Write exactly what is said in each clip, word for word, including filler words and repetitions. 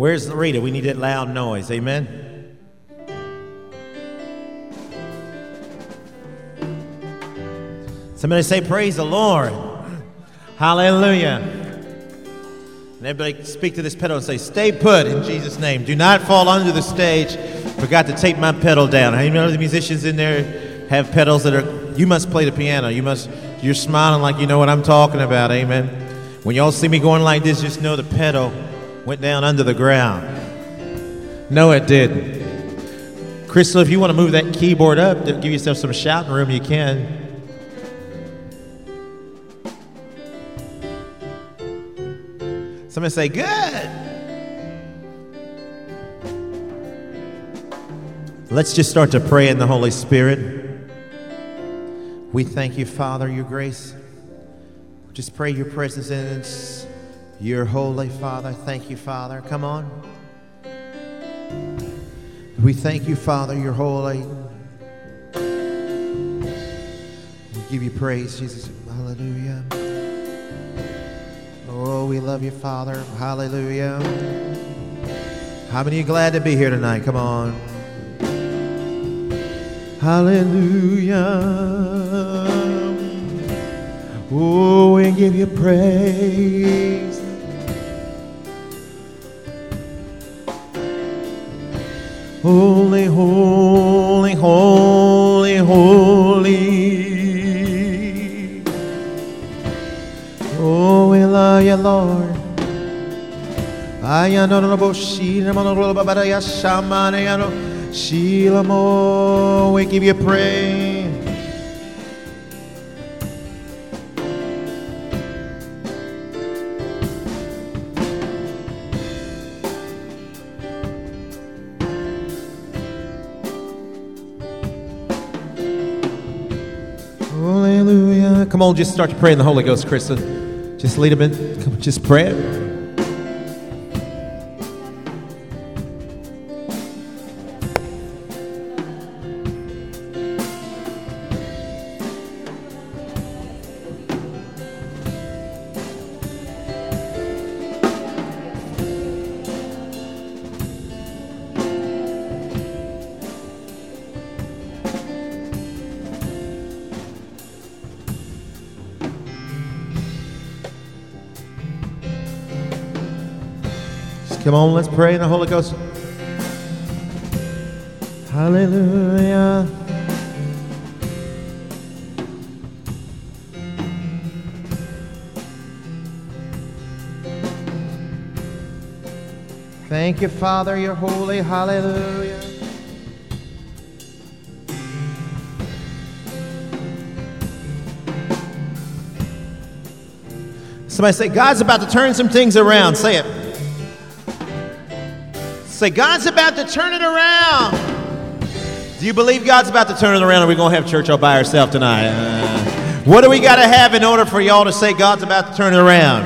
Where's Rita? We need that loud noise. Amen. Somebody say, praise the Lord. Hallelujah. And everybody speak to this pedal and say, stay put in Jesus' name. Do not fall under the stage. Forgot to tape my pedal down. How you know the musicians in there have pedals that are, you must play the piano. You must, you're smiling like you know what I'm talking about. Amen. When y'all see me going like this, just know the pedal went down under the ground. No, it didn't. Crystal, if you want to move that keyboard up to give yourself some shouting room, you can. Somebody say, good. Let's just start to pray in the Holy Spirit. We thank you, Father, your grace. Just pray your presence in us. You're holy, Father. Thank you, Father. Come on. We thank you, Father. You're holy. We give you praise, Jesus. Hallelujah. Oh, we love you, Father. Hallelujah. How many are glad to be here tonight? Come on. Hallelujah. Oh, we give you praise. Holy, holy, holy, holy. Oh, we love you, Lord. We give you praise. Hallelujah. Come on, just start to pray in the Holy Ghost, Krista. Just lead them in. Come on, just pray it. Come on, let's pray in the Holy Ghost. Hallelujah. Thank you, Father, you're holy. Hallelujah. Somebody say, God's about to turn some things around. Say it. Say, God's about to turn it around. Do you believe God's about to turn it around, or are we going to have church all by ourselves tonight? Uh, what do we got to have in order for y'all to say God's about to turn it around?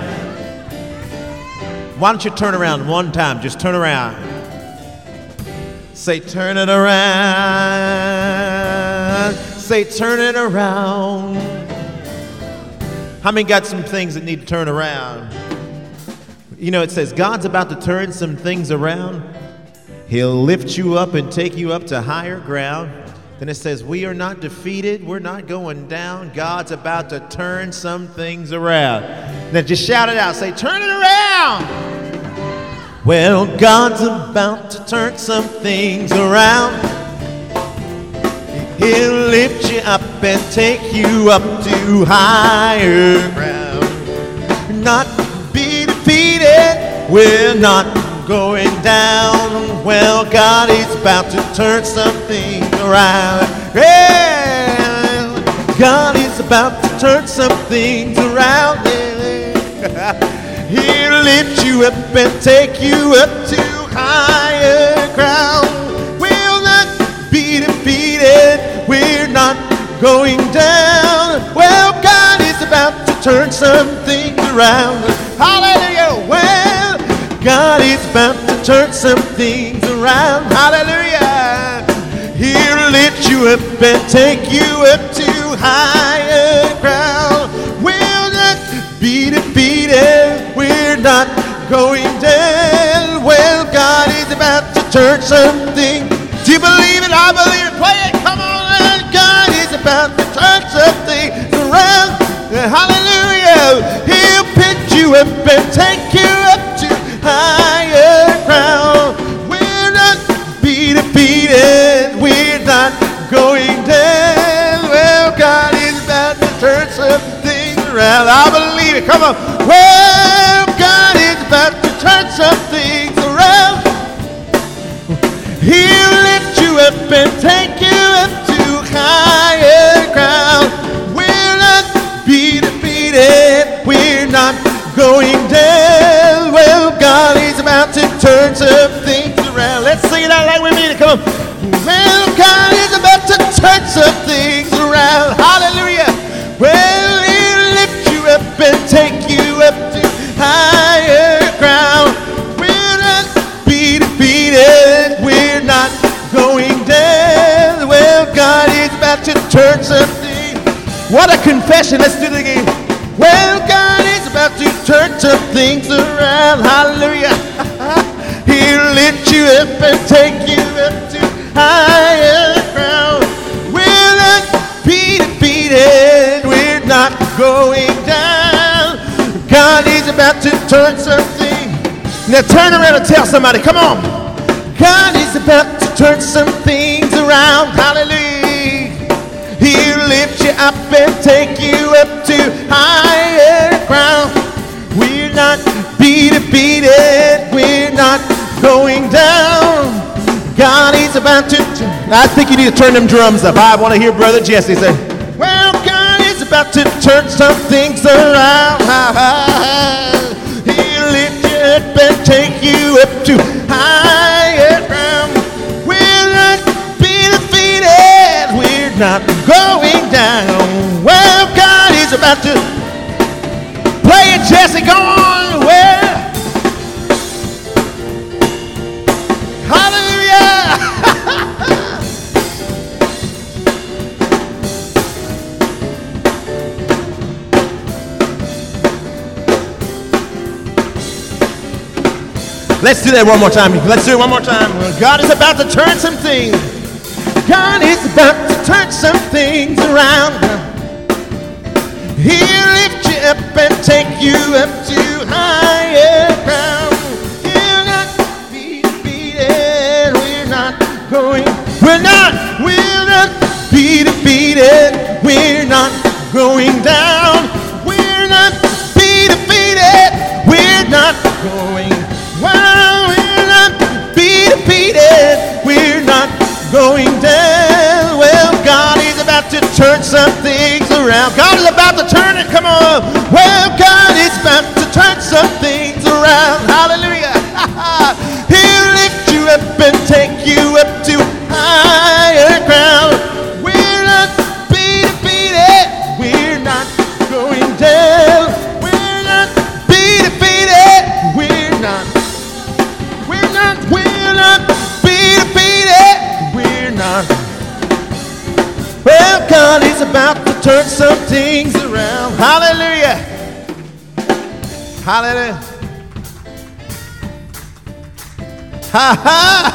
Why don't you turn around one time? Just turn around. Say, turn it around. Say, turn it around. How many got some things that need to turn around? You know, it says God's about to turn some things around. He'll lift you up and take you up to higher ground. Then it says, we are not defeated. We're not going down. God's about to turn some things around. Now just shout it out. Say, turn it around. Well, God's about to turn some things around. He'll lift you up and take you up to higher ground. Not be defeated. We're not going down. Well, God is about to turn something around. Yeah. God is about to turn some things around. Yeah. He'll lift you up and take you up to higher ground. We'll not be defeated. We're not going down. Well, God is about to turn some things around. Hallelujah. Well, God is about to turn some things around. Hallelujah. He'll lift you up and take you up to higher ground. We'll not be defeated. We're not going down. Well, turn something. Do you believe it? I believe it. Play it. Come on. God is about to turn something around. Hallelujah. He'll pick you up and take you up to higher ground. We're not be defeated. We're not going down. Well, God is about to turn something around. I believe it. Come on. Well, God is about to turn some things around. He'll lift you up and take you up to higher ground. We'll not be defeated. We're not going down. Well, God is about to turn some things around. Let's sing it out like we mean it. Come on. Well, God is about to turn some things around. Hallelujah. Well, He'll lift you up and take you up to higher ground. We'll not be defeated. We're not going down. Well, God is about to turn something. What a confession. Let's do it again. Well, God is about to turn some things around. Hallelujah. He'll lift you up and take you up to higher ground. We'll not be defeated. We're not going down. God is about to turn something. Now turn around and tell somebody, come on. God is about to turn some things around. Hallelujah. He'll lift you up and take you up to higher ground. We're not be defeated. We're not going down. God is about to turn. I think you need to turn them drums up. I want to hear Brother Jesse say, well, God is about to turn some things around. He'll lift you up and take you up to higher ground. We're not be defeated. We're not going down. Well, God is about to play it, Jesse. Go on. Well, hallelujah. Let's do that one more time. Let's do it one more time. God is about to turn some things. God is about to turn some things around. He'll lift you up and take you up to higher ground. He'll not be defeated. We're not going. We're not. We'll not be defeated. We're not going down. We're not be defeated. We're not going. Well, we'll not be defeated. We're not going down. Well, God is about to turn some things around. God is about to turn it. Come on. Well, God is about to turn some things around. Hallelujah. He'll lift you up and take you up to higher ground. We're not be defeated. We're not going down. We're not be defeated. We're not. We're not, we're not be defeated. We're not. Well, God is about to turn some things around. Hallelujah. Hallelujah. Ha ha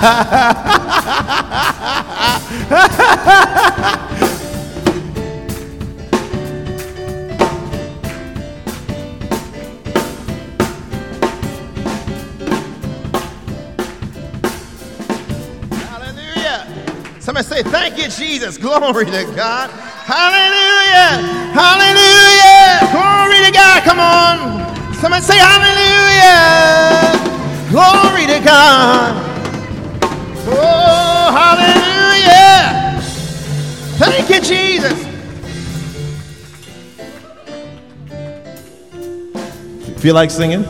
ha ha. Somebody say, thank you, Jesus. Glory to God. Hallelujah. Hallelujah. Glory to God. Come on. Somebody say, hallelujah. Glory to God. Oh, hallelujah. Thank you, Jesus. Feel like singing?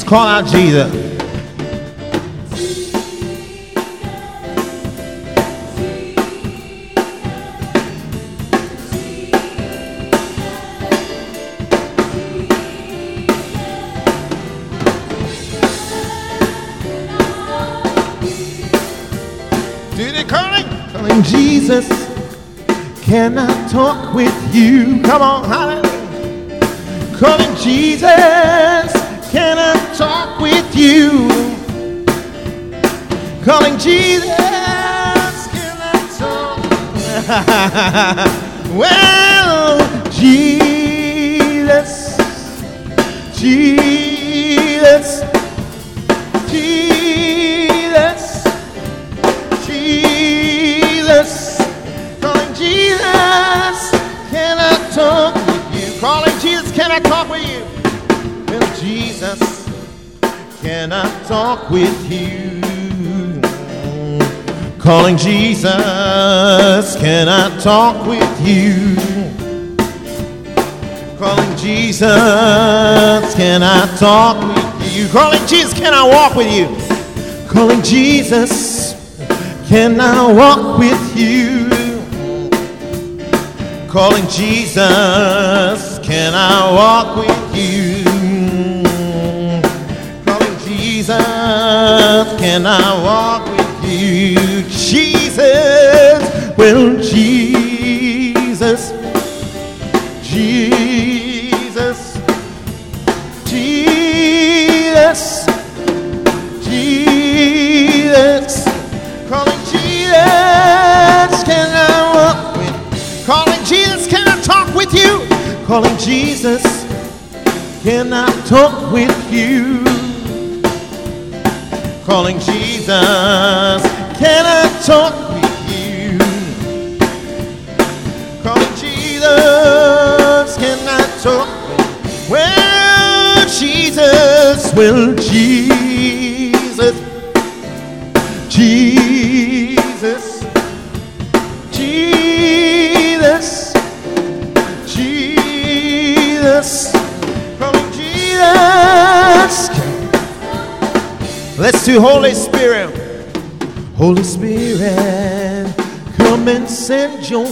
Call out Jesus. Do they calling? Calling Jesus. Can I talk with you? Come on, hallelujah. Calling Jesus. Can I talk with you? Calling Jesus. Can I talk? Well, Jesus. Jesus. Jesus. Jesus. Calling Jesus. Can I talk with you? Calling Jesus. Can I talk with you? Well, Jesus, can I talk with you? Calling Jesus, can I talk with you? Calling Jesus, can I talk with you? Calling Jesus, can I walk with you? Calling Jesus, can I walk with you? Calling Jesus, can I walk with you? Calling Jesus, can I walk with you? Jesus, well, Jesus, Jesus, Jesus, Jesus. Calling Jesus, can I walk with you? Calling Jesus, can I talk with you? Calling Jesus, can I talk with you? Calling Jesus, can I talk with you? Calling Jesus, can I talk with you? Well, Jesus, well, Jesus, Jesus, Jesus, Jesus, calling Jesus. Let's do Holy Spirit. Holy Spirit, come and send your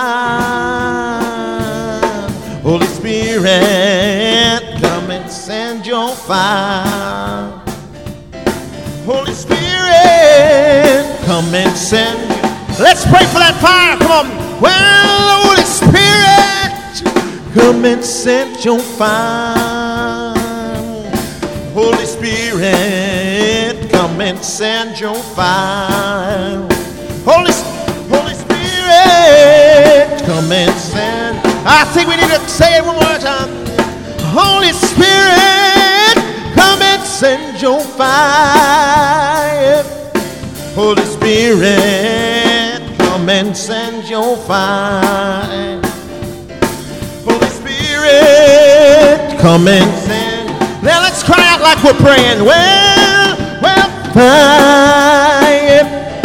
fire. Holy Spirit, come and send your fire. Holy Spirit, come and send you. Let's pray for that fire. Come on. Well, Holy Spirit, come and send your fire. Holy Spirit, come and send your fire. Holy, Holy Spirit, come and send. I think we need to say it one more time. Holy Spirit, come and send your fire. Holy Spirit, come and send your fire. Holy Spirit, come and send. Now let's cry out like we're praying. Well, well, fire,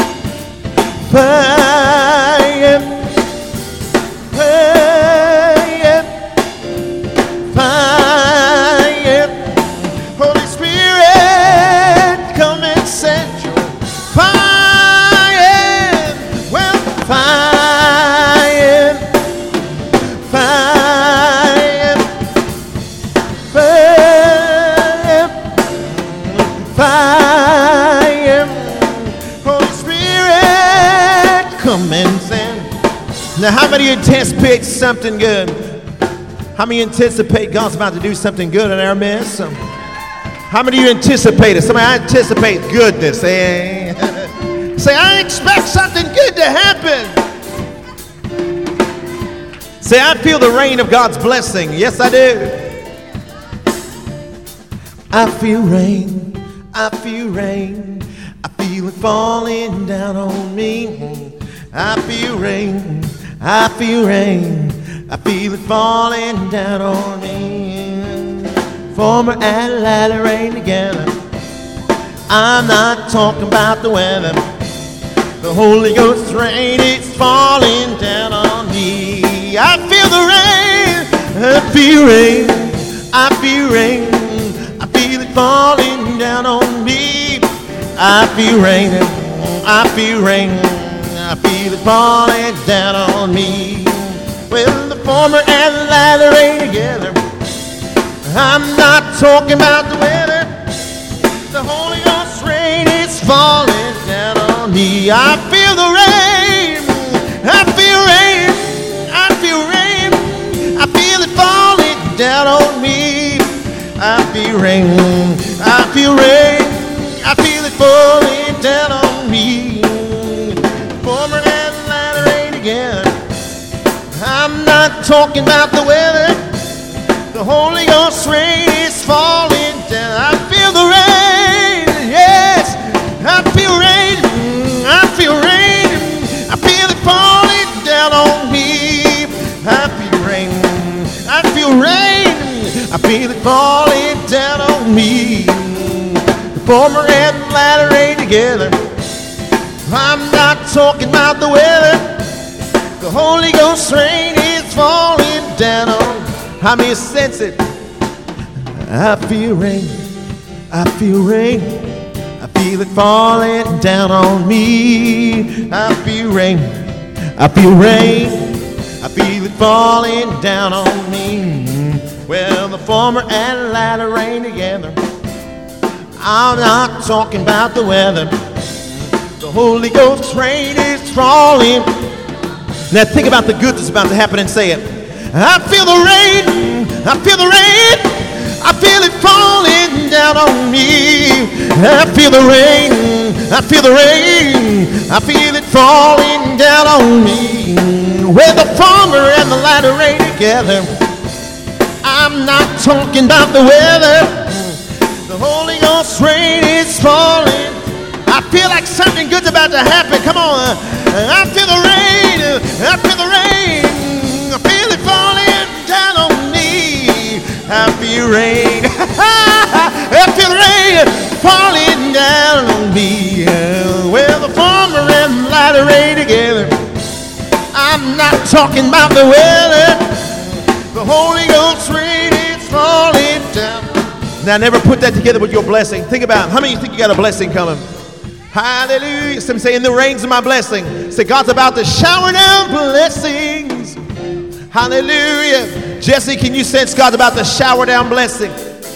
fire, fire, fire. Holy Spirit, come and send your fire. Well, fire, fire, fire, fire. Holy Spirit, come and send. Now, how many anticipate something good? How many anticipate God's about to do something good in our midst? How many of you anticipate it? Somebody, I anticipate goodness. Eh? Say, I expect something good to happen. Say, I feel the rain of God's blessing. Yes, I do. I feel rain. I feel rain. I feel it falling down on me. I feel rain. I feel rain. I feel it falling down on me. Former and latter rain together. I'm not talking about the weather. The Holy Ghost rain is falling down on me. I feel the rain. I feel rain. I feel rain. I feel it falling down on me. I feel rain, I feel rain, I feel it falling down on me. Well, the former and the latter ain't together. I'm not talking about the weather. The Holy Ghost rain is falling down on me. I feel the rain, I feel rain, I feel rain, I feel it falling down on me. I feel rain, I feel rain, I feel it falling down on me. Former and latter ain't together. I'm not talking about the weather. The Holy Ghost rain is falling down. I feel the rain, yes. I feel rain, I feel rain, I feel it falling down on me. I feel rain, I feel rain, I feel it falling down on me. The former and the latter ain't together. I'm not talking about the weather. The Holy Ghost rain is falling down on me. How many sense it? I feel rain, I feel rain, I feel it falling down on me. I feel rain, I feel rain, I feel it falling down on me. Well, the former and latter rain together. I'm not talking about the weather. The Holy Ghost rain is falling. Now think about the good that's about to happen and say it. I feel the rain, I feel the rain, I feel it falling down on me. I feel the rain, I feel the rain, I feel it falling down on me. Where the former and the latter rain together. I'm not talking about the weather. The Holy Ghost rain is falling. I feel like something good's about to happen. Come on. I feel the rain, I feel the rain, I feel it falling down on me. I feel rain, I feel rain falling down on me. Well, the former and the latter rain together. I'm not talking about the weather. The Holy Ghost rain is falling down. Now, never put that together with your blessing. Think about it. How many of you think you got a blessing coming? Hallelujah. Some say, in the rain's my blessing. Say, God's about to shower down blessings. Hallelujah. Jesse, can you sense God's about to shower down blessing?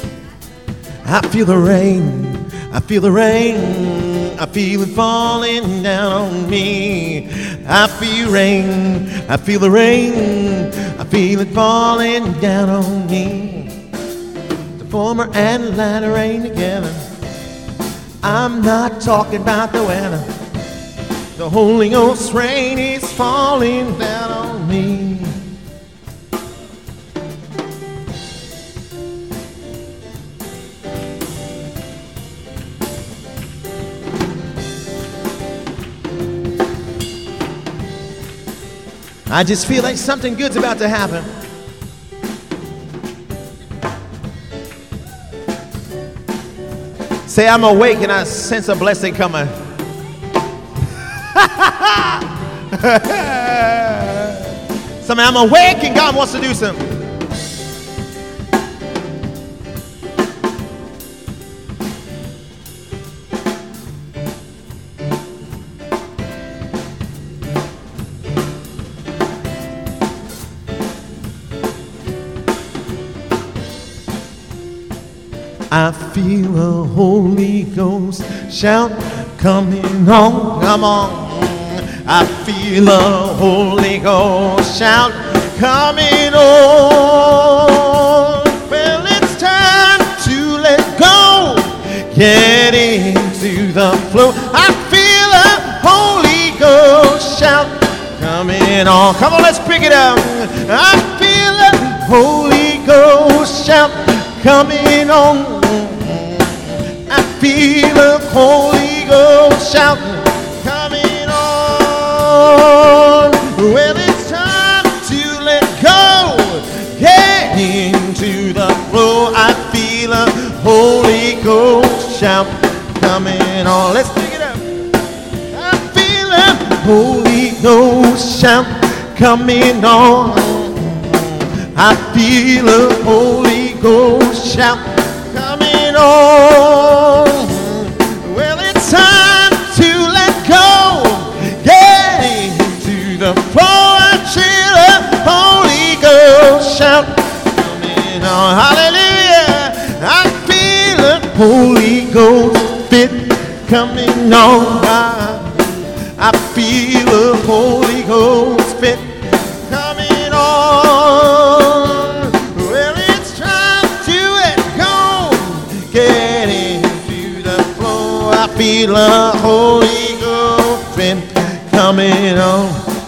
I feel the rain. I feel the rain. I feel it falling down on me. I feel rain. I feel the rain. I feel it falling down on me. The former and latter rain together. I'm not talking about the weather. The Holy Ghost rain is falling down on me. I just feel like something good's about to happen. Say, I'm awake and I sense a blessing coming. Somebody, I'm awake and God wants to do something. I feel a Holy Ghost shout coming on, come on. I feel a Holy Ghost shout coming on. Well, it's time to let go, get into the flow. I feel a Holy Ghost shout coming on. Come on, let's pick it up. I feel a Holy Ghost shout coming on. I feel a Holy Ghost shout coming on. Well, it's time to let go, get into the flow. I feel a Holy Ghost shout coming on. Let's pick it up. I feel a Holy Ghost shout coming on. I feel a Holy Ghost shout coming on. shout coming on. Hallelujah. I feel the Holy Ghost fit coming on. I feel the Holy Ghost fit coming on. Well, it's time to let go, get into the flow. I feel the Holy Ghost fit coming on.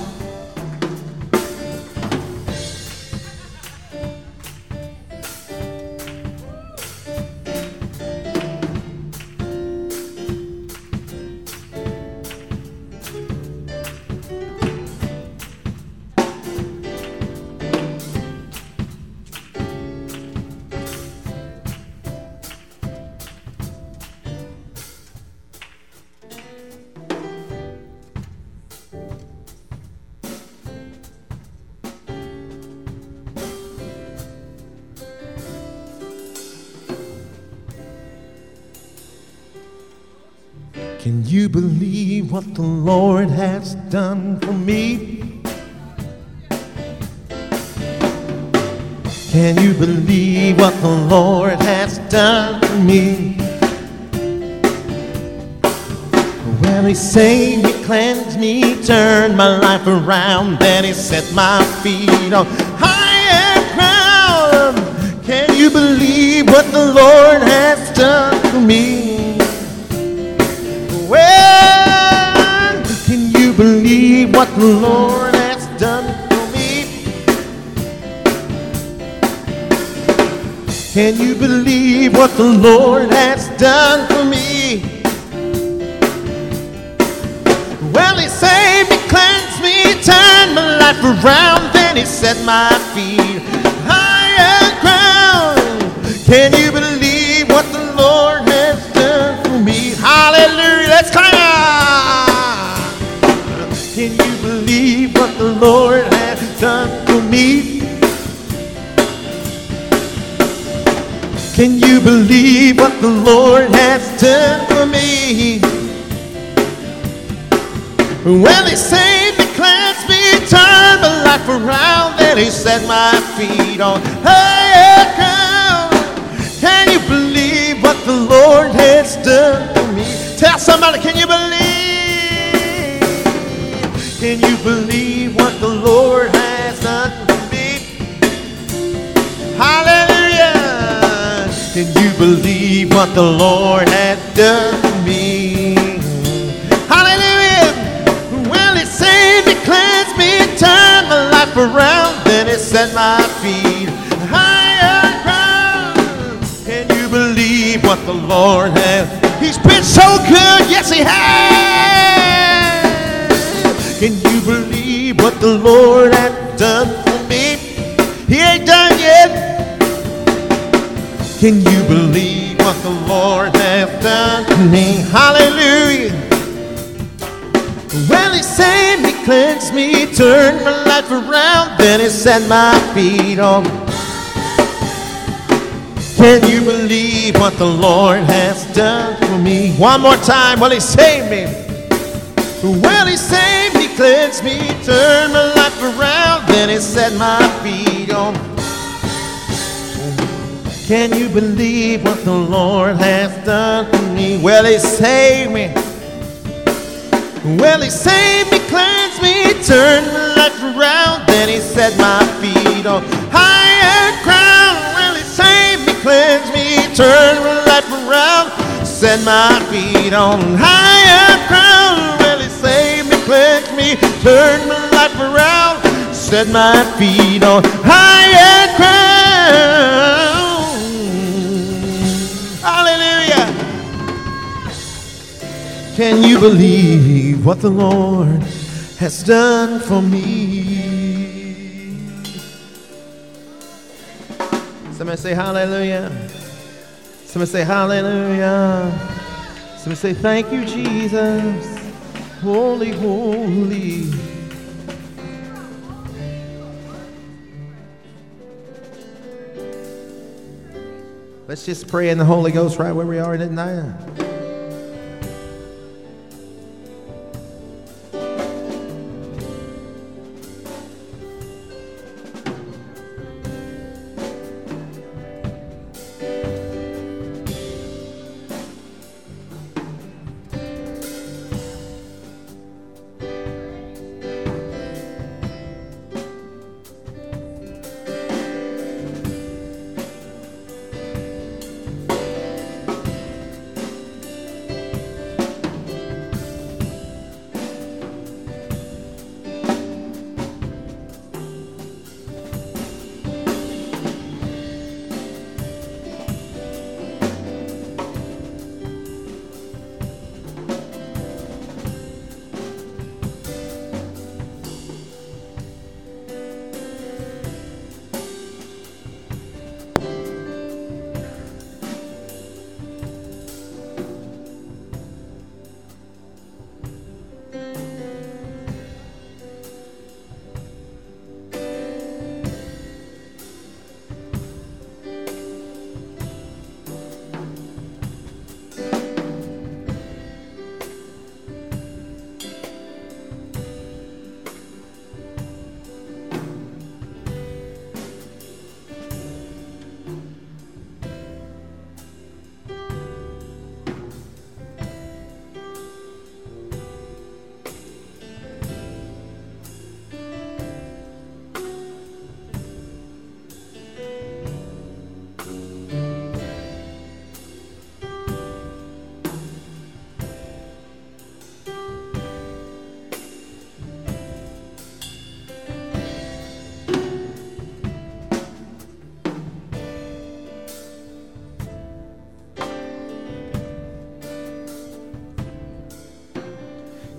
Can you believe what the Lord has done for me? Can you believe what the Lord has done for me? Well, He saved me, cleansed me, turned my life around, then He set my feet on higher ground. Can you believe what the Lord has done for me? Well, can you believe what the Lord has done for me? Can you believe what the Lord has done for me? Well, He saved me, cleansed me, turned my life around, then He set my feet higher ground. Can you believe what the Lord has done for me? Hallelujah, let's climb out. Can you believe what the Lord has done for me? Can you believe what the Lord has done for me? Well, He saved me, cleansed me, turned my life around, then He set my feet on higher ground. Can you believe what the Lord has done for me? Tell somebody, can you believe? Can you believe what the Lord has done for me? Hallelujah. Can you believe what the Lord has done for me? Hallelujah. Well, He saved me, cleansed me, turned my life around, then He set my feet higher ground. Can you believe what the Lord has? He's been so good, yes He has. Can you believe what the Lord has done for me? He ain't done yet. Can you believe what the Lord has done for me? Hallelujah. Well, He saved me, cleansed me, turned my life around, then He set my feet on. Can you believe what the Lord has done for me? One more time. Well, He saved me. Well, He saved me, cleansed me, turned my life around, then He set my feet on. Can you believe what the Lord has done for me? Well, He saved me. Well, He saved me, cleansed me, turned my life around, then He set my feet on higher ground. Well, He saved me, cleansed me, turned my life around, set my feet on higher ground. Well, He saved me, cleansed me, turned my life around, set my feet on higher ground. Hallelujah. Can you believe what the Lord has done for me? Somebody say hallelujah. Somebody say hallelujah. Somebody say thank you, Jesus. Holy, holy. Let's just pray in the Holy Ghost right where we are tonight.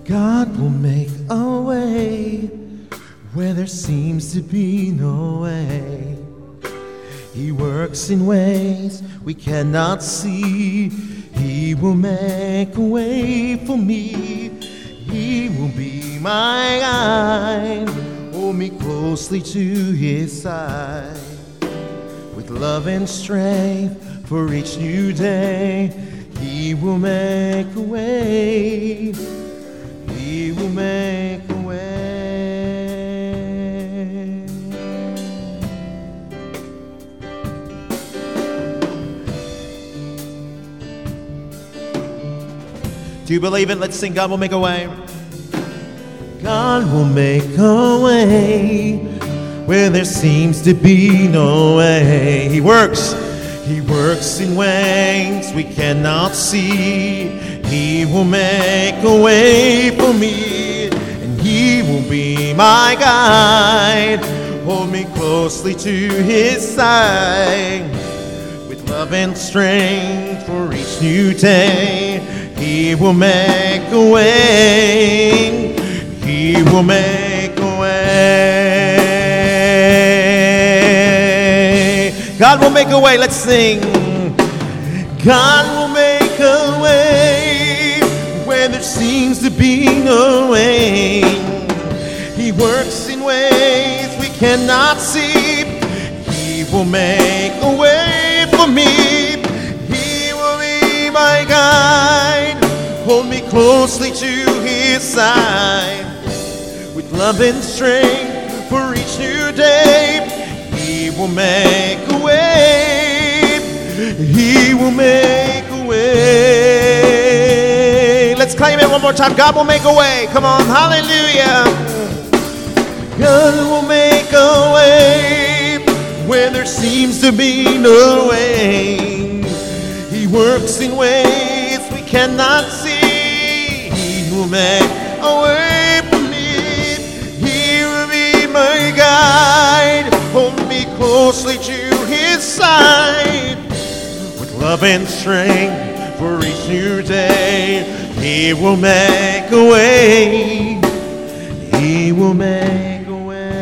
God will make a way where there seems to be no way. He works in ways we cannot see. He will make a way for me. He will be my guide, hold me closely to his side. With love and strength for each new day, he will make a way. He will make a way. Do you believe it? Let's sing God will make a way. God will make a way where there seems to be no way. He works. He works in ways we cannot see. He will make a way for me, and he will be my guide, hold me closely to his side. With love and strength for each new day, he will make a way. He will make a way. God will make a way. Let's sing. God will make a way where there seems to be no way. He works in ways we cannot see. He will make a way for me. He will be my guide, hold me closely to his side. With love and strength for each new day, he will make a way. He will make a way. Let's claim it one more time. God will make a way. Come on, hallelujah. God will make a way where there seems to be no way. He works in ways we cannot see. He will make a way for me. He will be my guide, hold me closely to his side. With love and strength for each new day, he will make a way. He will make a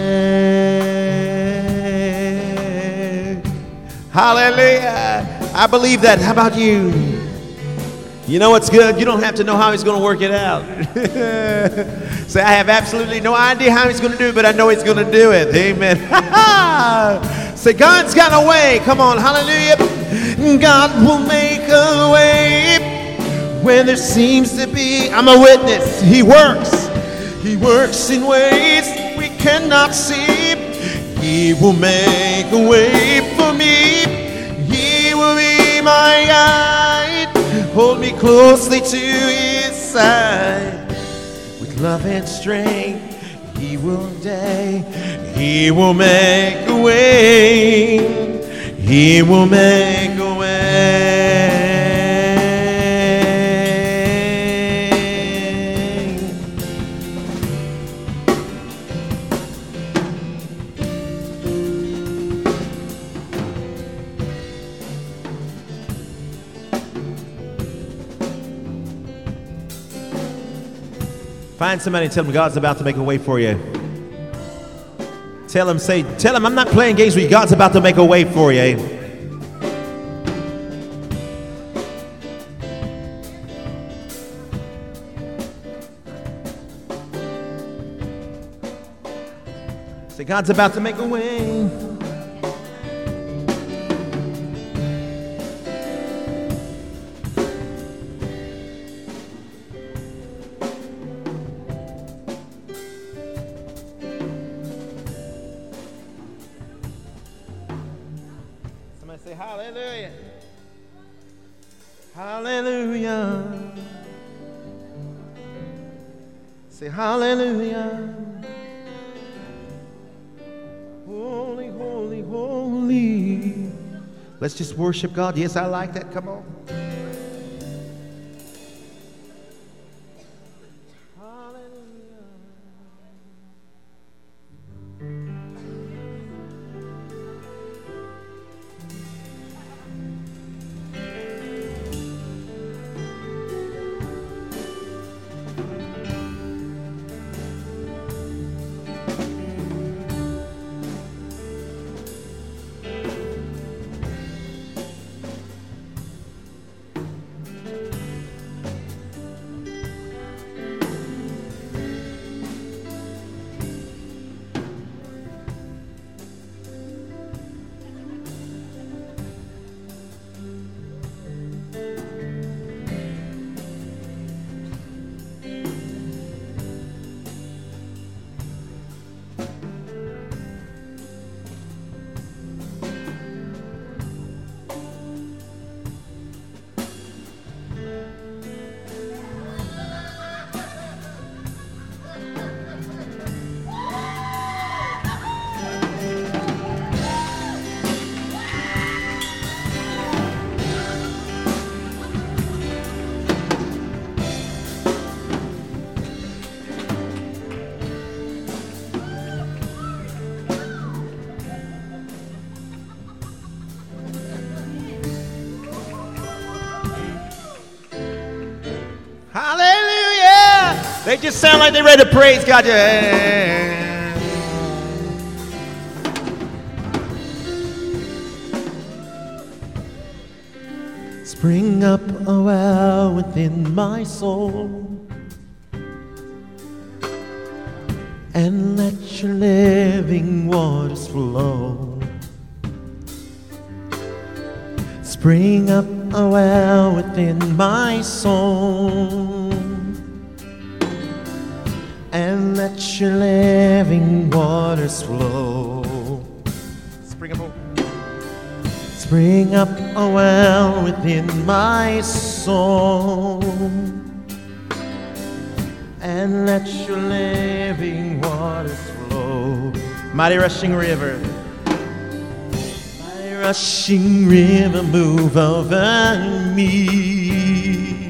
way. Hallelujah. I believe that. How about you? You know what's good? You don't have to know how he's going to work it out. Say, I have absolutely no idea how he's going to do it, but I know he's going to do it. Amen. Say, God's got a way. Come on, hallelujah. God will make a way where there seems to be. I'm a witness. He works. He works in ways we cannot see. He will make a way for me. He will be my guide, hold me closely to his side. With love and strength, he will day. He will make a way. He will make a way. Find somebody and tell them God's about to make a way for you. Tell them, say, tell them I'm not playing games with you. God's about to make a way for you. Say, God's about to make a way. Say hallelujah. Hallelujah. Say hallelujah. Holy, holy, holy. Let's just worship God. Yes, I like that. Come on. Hallelujah. They just sound like they're ready to praise God. Spring up a well within my soul, and let your living waters flow. Spring up a well within my soul, and let your living waters flow. Spring up a Spring up a well within my soul, and let your living waters flow. Mighty rushing river, mighty rushing river, move over me,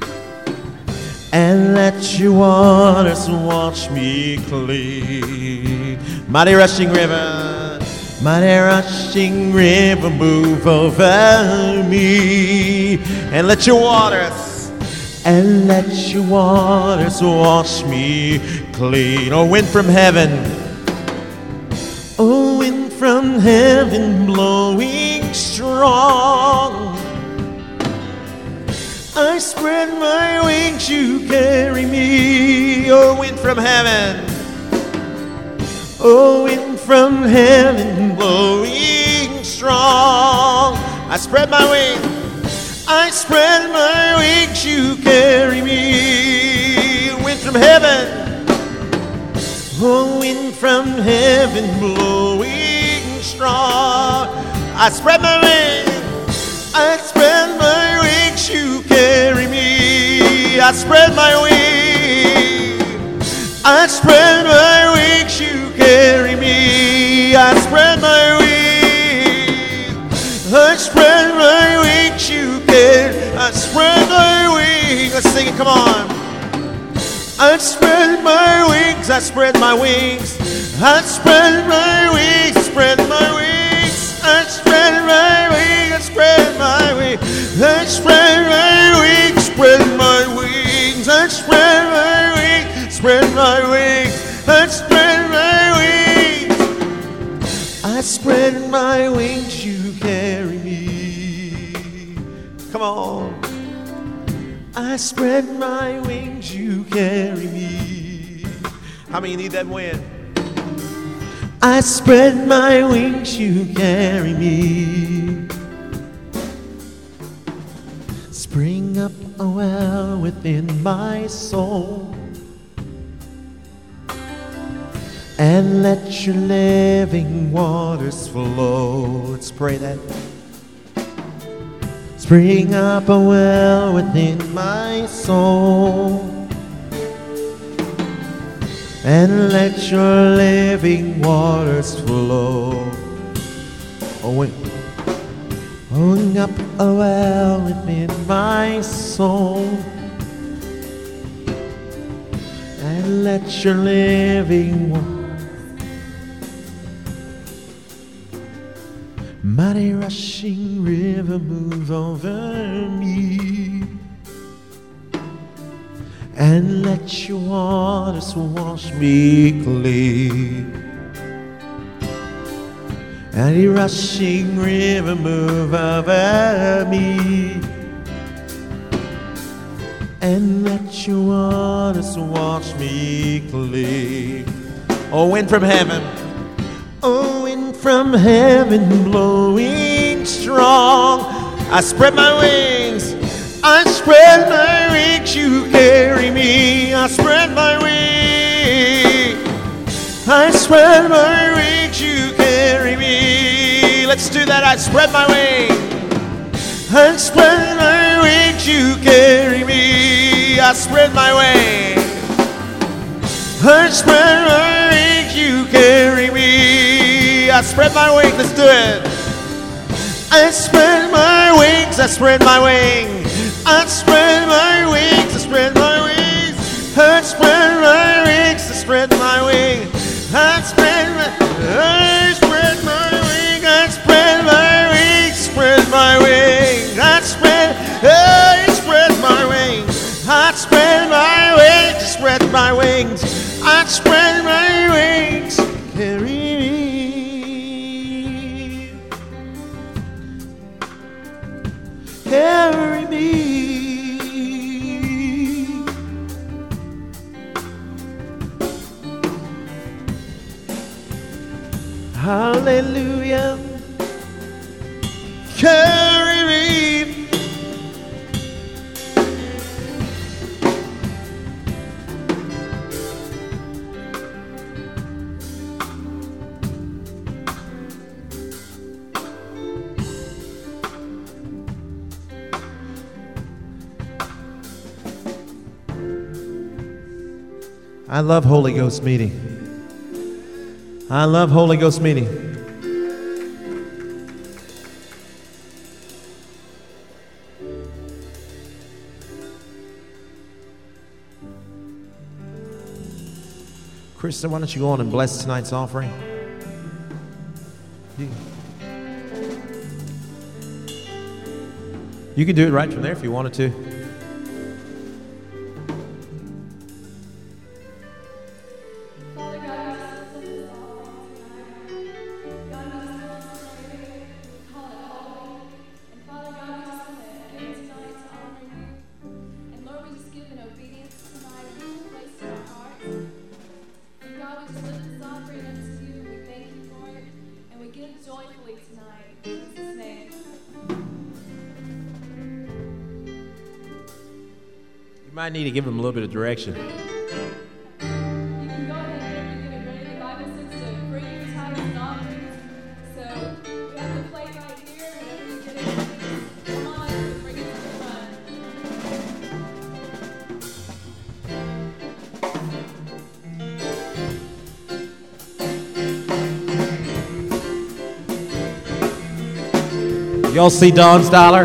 and let your waters wash me clean. Mighty rushing river, mighty rushing river, move over me, and let your waters, and let your waters wash me clean. Oh, wind from heaven, oh, wind from heaven blowing strong, I spread my wings, you carry me. Oh, wind from heaven, oh, wind from heaven blowing strong, I spread my wings, I spread my wings, you carry me. Wind from heaven, oh, wind from heaven blowing strong, I spread my wings, I spread my wings, you carry me. I spread my wings, I spread my wings, you carry me. I spread my wings, I spread my wings, you carry. I spread my wings. Let's sing it, come on. I spread my wings, I spread my wings, I spread my wings, spread my wings, I spread my wings, I spread my wings, I spread my wings, spread my wings, I spread my wings, spread my wings, I spread my wings, I spread my wings, you carry me. Come on. I spread my wings, you carry me. How many need that wind? I spread my wings, you carry me. Spring up a well within my soul, and let your living waters flow. Let's pray that. Spring up a well within my soul, and let your living waters flow. Oh, wait. Spring up a well within my soul, and let your living waters. Mighty rushing river, move over me, and let your waters wash me clean. Mighty rushing river, move over me, and let your waters wash me clean. Oh, wind from heaven, oh, wind from heaven blowing strong, I spread my wings, I spread my wings, you carry me. I spread my wings, I spread my wings, you carry me. Let's do that. I spread my wings, I spread my wings, you carry me. I spread my wings, I spread my wings, you carry me. I spread my wings. Let's do it. I spread my wings, I spread my wings, I spread my wings, I spread my wings, I spread my wings, I spread my wings, I spread my, I spread my wings, I spread my wings, spread my wings, I spread, I spread my wings, I spread me. Hallelujah. Carry me. I love Holy Ghost meeting. I love Holy Ghost meeting. Krista, why don't you go on and bless tonight's offering? You, you can do it right from there if you wanted to. I need to give them a little bit of direction. You can go ahead and get it ready. The Bible says to bring your tithes and offerings. So we have the plate right here. Whenever you get it, come on and bring it to the front. Y'all see Don's dollar?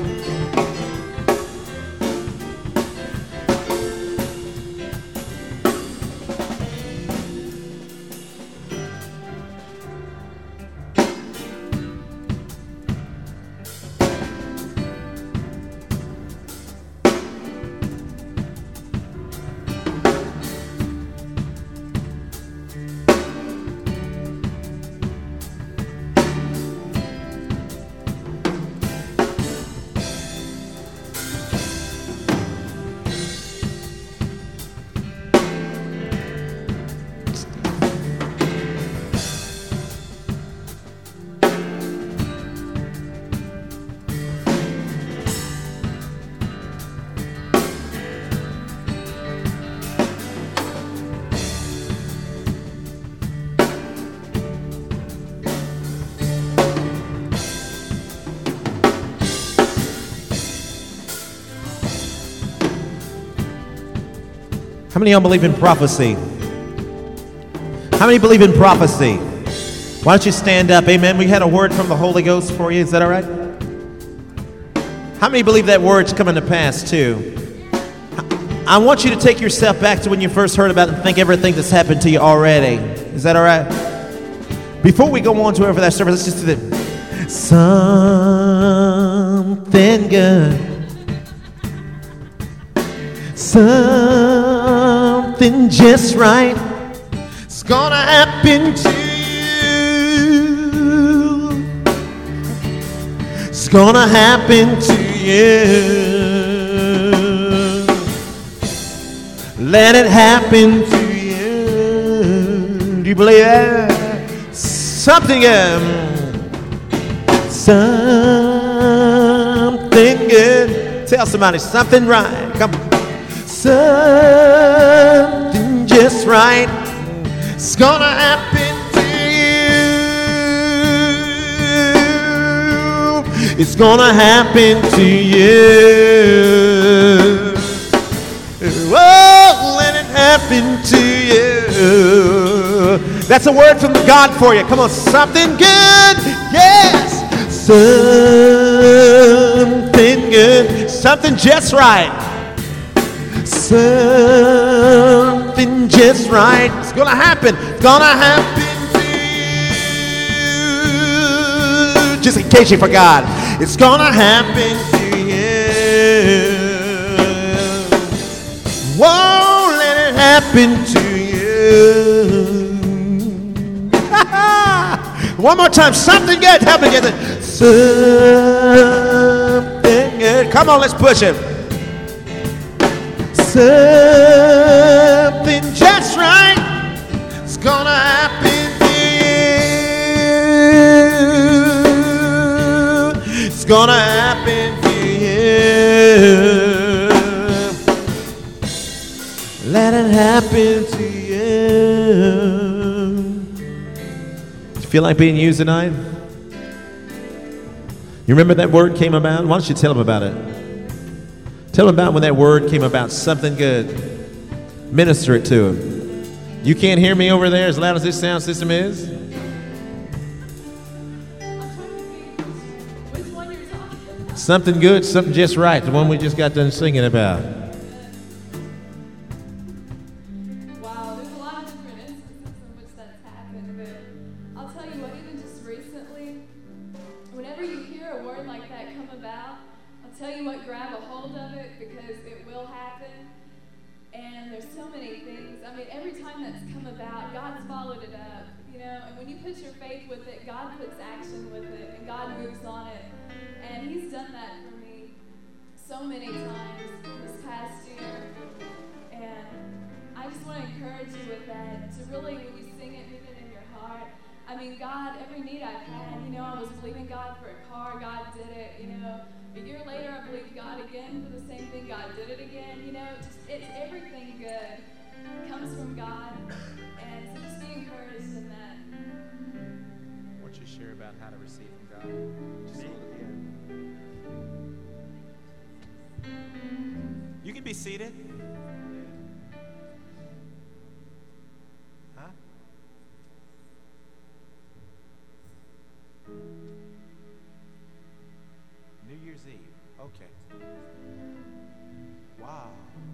How many of y'all believe in prophecy? How many believe in prophecy? Why don't you stand up? Amen. We had a word from the Holy Ghost for you. Is that all right? How many believe that word's coming to pass too? I want you to take yourself back to when you first heard about it and think everything that's happened to you already. Is that all right? Before we go on to over that service, let's just do this. Something good. Something just right. It's gonna happen to you. It's gonna happen to you. Let it happen to you. Do you believe that? Something um, something good. Tell somebody something right. Come on. Something just right. It's gonna happen to you. It's gonna happen to you. Oh, let it happen to you. That's a word from God for you. Come on, something good. Yes. Something good. Something just right. Something just right. It's gonna happen. It's gonna happen to you. Just in case you forgot, it's gonna happen to you. Won't let it happen to you. One more time. Something good. Help me get it. Something good. good. Come on, let's push it. Something just right is gonna happen to you. It's gonna happen to you. Let it happen to you. Do you feel like being used tonight? You remember that word came about? Why don't you tell them about it? Tell them about when that word came about, something good. Minister it to them. You can't hear me over there as loud as this sound system is? I'm trying to think which one you're talking about. Something good, something just right, the one we just got done singing about. Wow, there's a lot of different instances in which that's happened, but I'll tell you what, even just recently, whenever you hear a word like that come about, I'll tell you what, grab a hold of it because it will happen. And there's so many things. I mean, every time that's come about, God's followed it up, you know. And when you put your faith with it, God puts action with it, and God moves on it. And He's done that for me so many times this past year. And I just want to encourage you with that, to really, when you sing it, mean it in your heart. I mean, God, every need I've had, you know, I was believing God for a car, God did it, you know. A year later, I believed God again for the same thing, God did it again, you know. Just, it's everything good comes from God, and so just be encouraged in that. Why don't you share about how to receive from God? Just a little bit. You can be seated. Huh? New Year's Eve. Okay. Wow.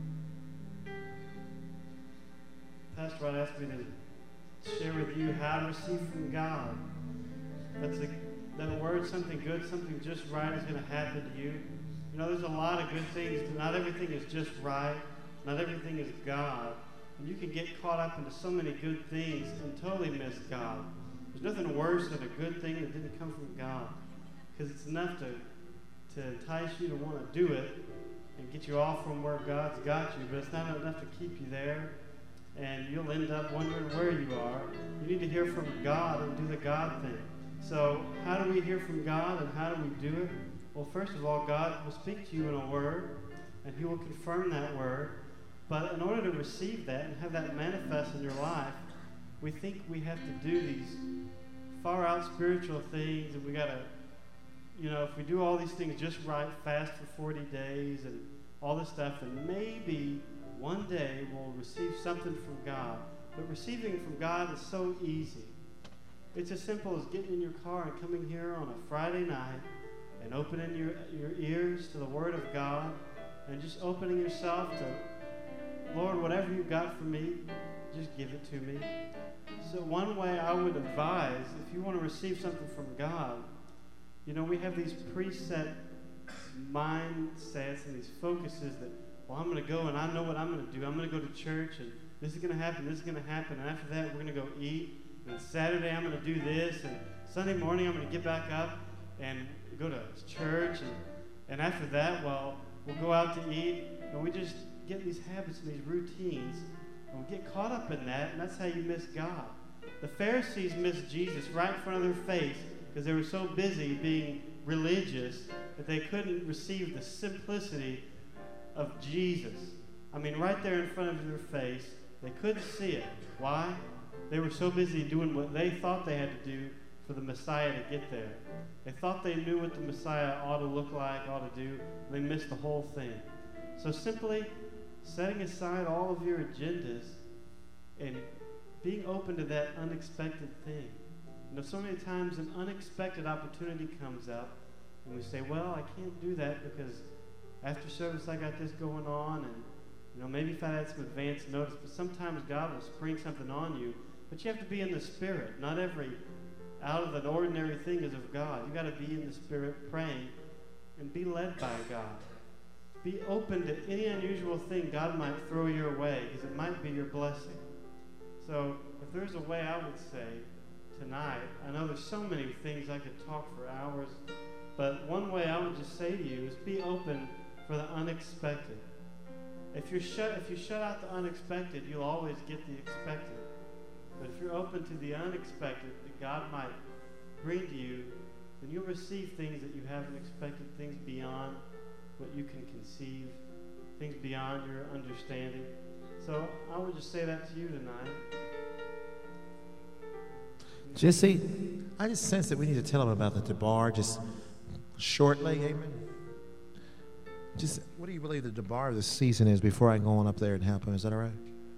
Pastor Rod asked me to share with you how to receive from God. That's a, that word, something good, something just right is going to happen to you. You know, there's a lot of good things, but not everything is just right. Not everything is God. And you can get caught up into so many good things and totally miss God. There's nothing worse than a good thing that didn't come from God, because it's enough to to entice you to want to do it and get you off from where God's got you, but it's not enough to keep you there, and you'll end up wondering where you are. You need to hear from God and do the God thing. So how do we hear from God, and how do we do it? Well, first of all, God will speak to you in a word, and He will confirm that word. But in order to receive that and have that manifest in your life, we think we have to do these far-out spiritual things, and we got to, you know, if we do all these things just right, fast for forty days and all this stuff, then maybe one day we'll receive something from God. But receiving from God is so easy. It's as simple as getting in your car and coming here on a Friday night and opening your, your ears to the Word of God and just opening yourself to, Lord, whatever you've got for me, just give it to me. So one way I would advise, if you want to receive something from God, you know, we have these preset mindsets and these focuses that, well, I'm going to go and I know what I'm going to do. I'm going to go to church and this is going to happen, this is going to happen. And after that, we're going to go eat. And Saturday, I'm going to do this. And Sunday morning, I'm going to get back up and go to church. And, and after that, well, we'll go out to eat. And we just get these habits and these routines. And we get caught up in that, and that's how you miss God. The Pharisees missed Jesus right in front of their face because they were so busy being religious that they couldn't receive the simplicity of Jesus. I mean, right there in front of their face, they couldn't see it. Why? They were so busy doing what they thought they had to do for the Messiah to get there. They thought they knew what the Messiah ought to look like, ought to do, and they missed the whole thing. So simply setting aside all of your agendas and being open to that unexpected thing. You know, so many times an unexpected opportunity comes up, and we say, well, I can't do that because after service I got this going on, and you know, maybe if I had some advance notice, but sometimes God will spring something on you, but you have to be in the Spirit. Not every out of an ordinary thing is of God. You got to be in the Spirit praying and be led by God. Be open to any unusual thing God might throw your way, because it might be your blessing. So if there's a way I would say tonight, I know there's so many things I could talk for hours, But one way I would just say to you is be open for the unexpected. If you're shut, if you shut out the unexpected, you'll always get the expected. But if you're open to the unexpected that God might bring to you, then you'll receive things that you haven't expected, things beyond what you can conceive, things beyond your understanding. So I would just say that to you tonight. Jesse, I just sense that we need to tell them about the Debar just shortly, amen. Just, what do you believe the Debar of the season is before I go on up there and help him? Is that all right?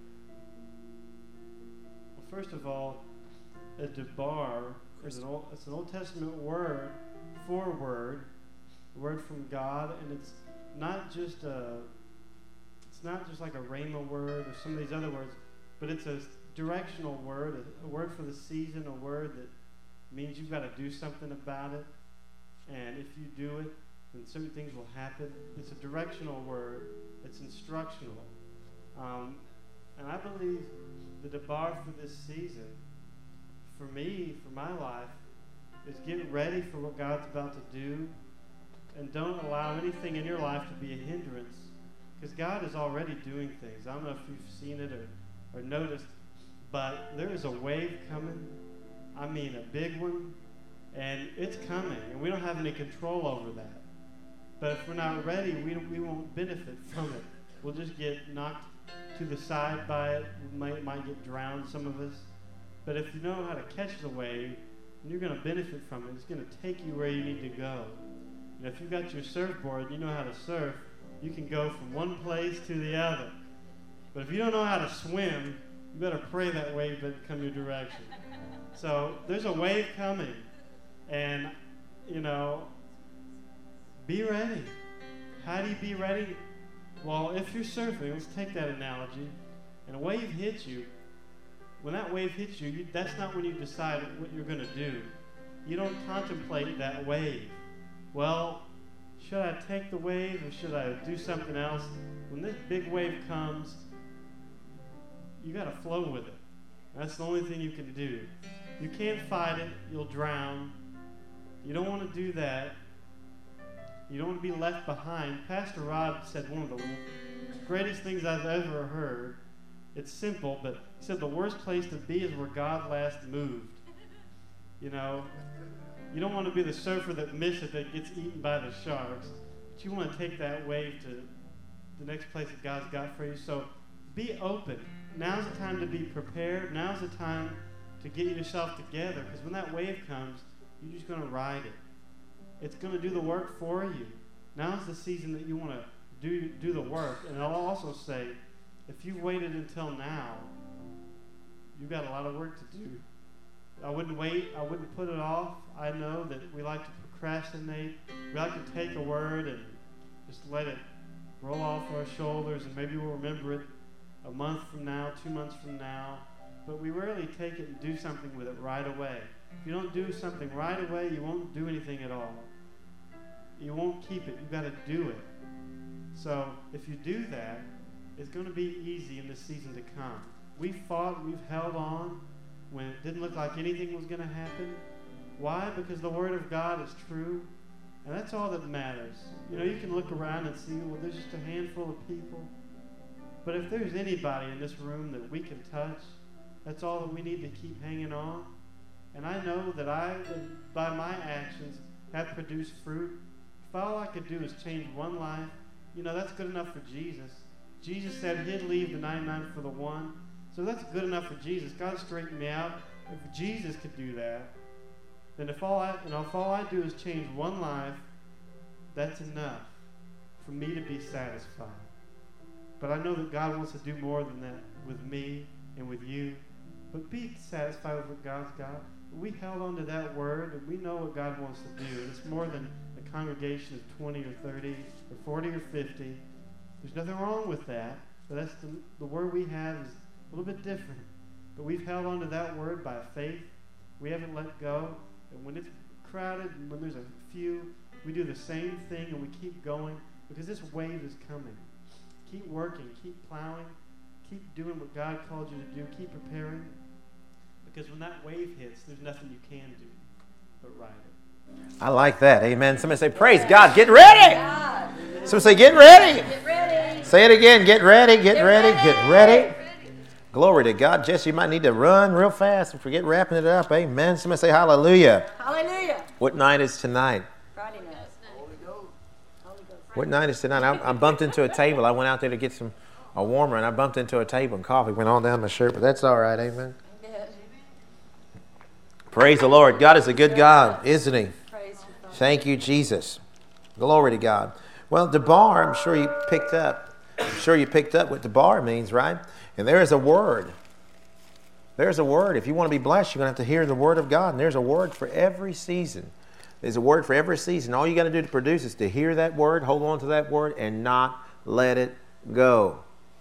Well, first of all, a Debar is an Old, it's an Old Testament word, forward, a word from God, and it's not just a, it's not just like a rhema word or some of these other words, but it's a directional word, a, a word for the season, a word that means you've got to do something about it, and if you do it, then certain things will happen. It's a directional word. It's instructional. Um, and I believe the Debar for this season, for me, for my life, is get ready for what God's about to do, and don't allow anything in your life to be a hindrance, because God is already doing things. I don't know if you've seen it or, or noticed, but there is a wave coming. I mean, a big one, and it's coming, and we don't have any control over that. But if we're not ready, we don't, we won't benefit from it. We'll just get knocked to the side by it. We might, might get drowned, some of us. But if you know how to catch the wave, you're going to benefit from it. It's going to take you where you need to go. And if you've got your surfboard, you know how to surf, you can go from one place to the other. But if you don't know how to swim, you better pray that wave doesn't come your direction. So there's a wave coming. And, you know, be ready. How do you be ready? Well, if you're surfing, let's take that analogy, and a wave hits you. When that wave hits you, you that's not when you decide what you're going to do. You don't contemplate that wave. Well, should I take the wave or should I do something else? When this big wave comes, you got to flow with it. That's the only thing you can do. You can't fight it. You'll drown. You don't want to do that. You don't want to be left behind. Pastor Rod said one of the greatest things I've ever heard. It's simple, but he said the worst place to be is where God last moved. You know, you don't want to be the surfer that missed it, that gets eaten by the sharks. But you want to take that wave to the next place that God's got for you. So be open. Now's the time to be prepared. Now's the time to get yourself together, because when that wave comes, you're just going to ride it. It's going to do the work for you. Now's the season that you want to do do the work. And I'll also say, if you've waited until now, you've got a lot of work to do. I wouldn't wait. I wouldn't put it off. I know that we like to procrastinate. We like to take a word and just let it roll off our shoulders, and maybe we'll remember it a month from now, two months from now. But we rarely take it and do something with it right away. If you don't do something right away, you won't do anything at all. You won't keep it. You've got to do it. So if you do that, it's going to be easy in this season to come. We've fought, we've held on when it didn't look like anything was going to happen. Why? Because the Word of God is true, and that's all that matters. You know, you can look around and see, well, there's just a handful of people. But if there's anybody in this room that we can touch, that's all that we need to keep hanging on. And I know that I, by my actions, have produced fruit. If all I could do is change one life, you know, that's good enough for Jesus. Jesus said he'd leave the ninety-nine for the one. So that's good enough for Jesus. God straightened me out. If Jesus could do that, then if all I, you know, if all I do is change one life, that's enough for me to be satisfied. But I know that God wants to do more than that with me and with you. But be satisfied with what God's got. We held on to that word, and we know what God wants to do. And it's more than a congregation of twenty or thirty or forty or fifty. There's nothing wrong with that. But that's the, the word we have is a little bit different. But we've held on to that word by faith. We haven't let go. And when it's crowded and when there's a few, we do the same thing and we keep going, because this wave is coming. Keep working. Keep plowing. Keep doing what God called you to do. Keep preparing. Because when that wave hits, there's nothing you can do but ride it. I like that. Amen. Somebody say, praise God. Get ready. Somebody say, get ready. Get ready. Say it again. Get ready. Get, Get ready. ready. Get ready. Glory to God. Jesse, you might need to run real fast and forget wrapping it up. Amen. Somebody say hallelujah. Hallelujah. What night is tonight? Friday night. Holy Ghost. What night is tonight? I, I bumped into a table. I went out there to get some a warmer, and I bumped into a table, and coffee went all down my shirt, but that's all right. Amen. Amen. Praise the Lord. God is a good God, isn't He? Praise you, Father. Thank you, Jesus. Glory to God. Well, debar, I'm sure you picked up. I'm sure you picked up what debar means, right? And there is a word. There's a word. If you want to be blessed, you're going to have to hear the word of God. And there's a word for every season. There's a word for every season. All you got to do to produce is to hear that word, hold on to that word, and not let it go.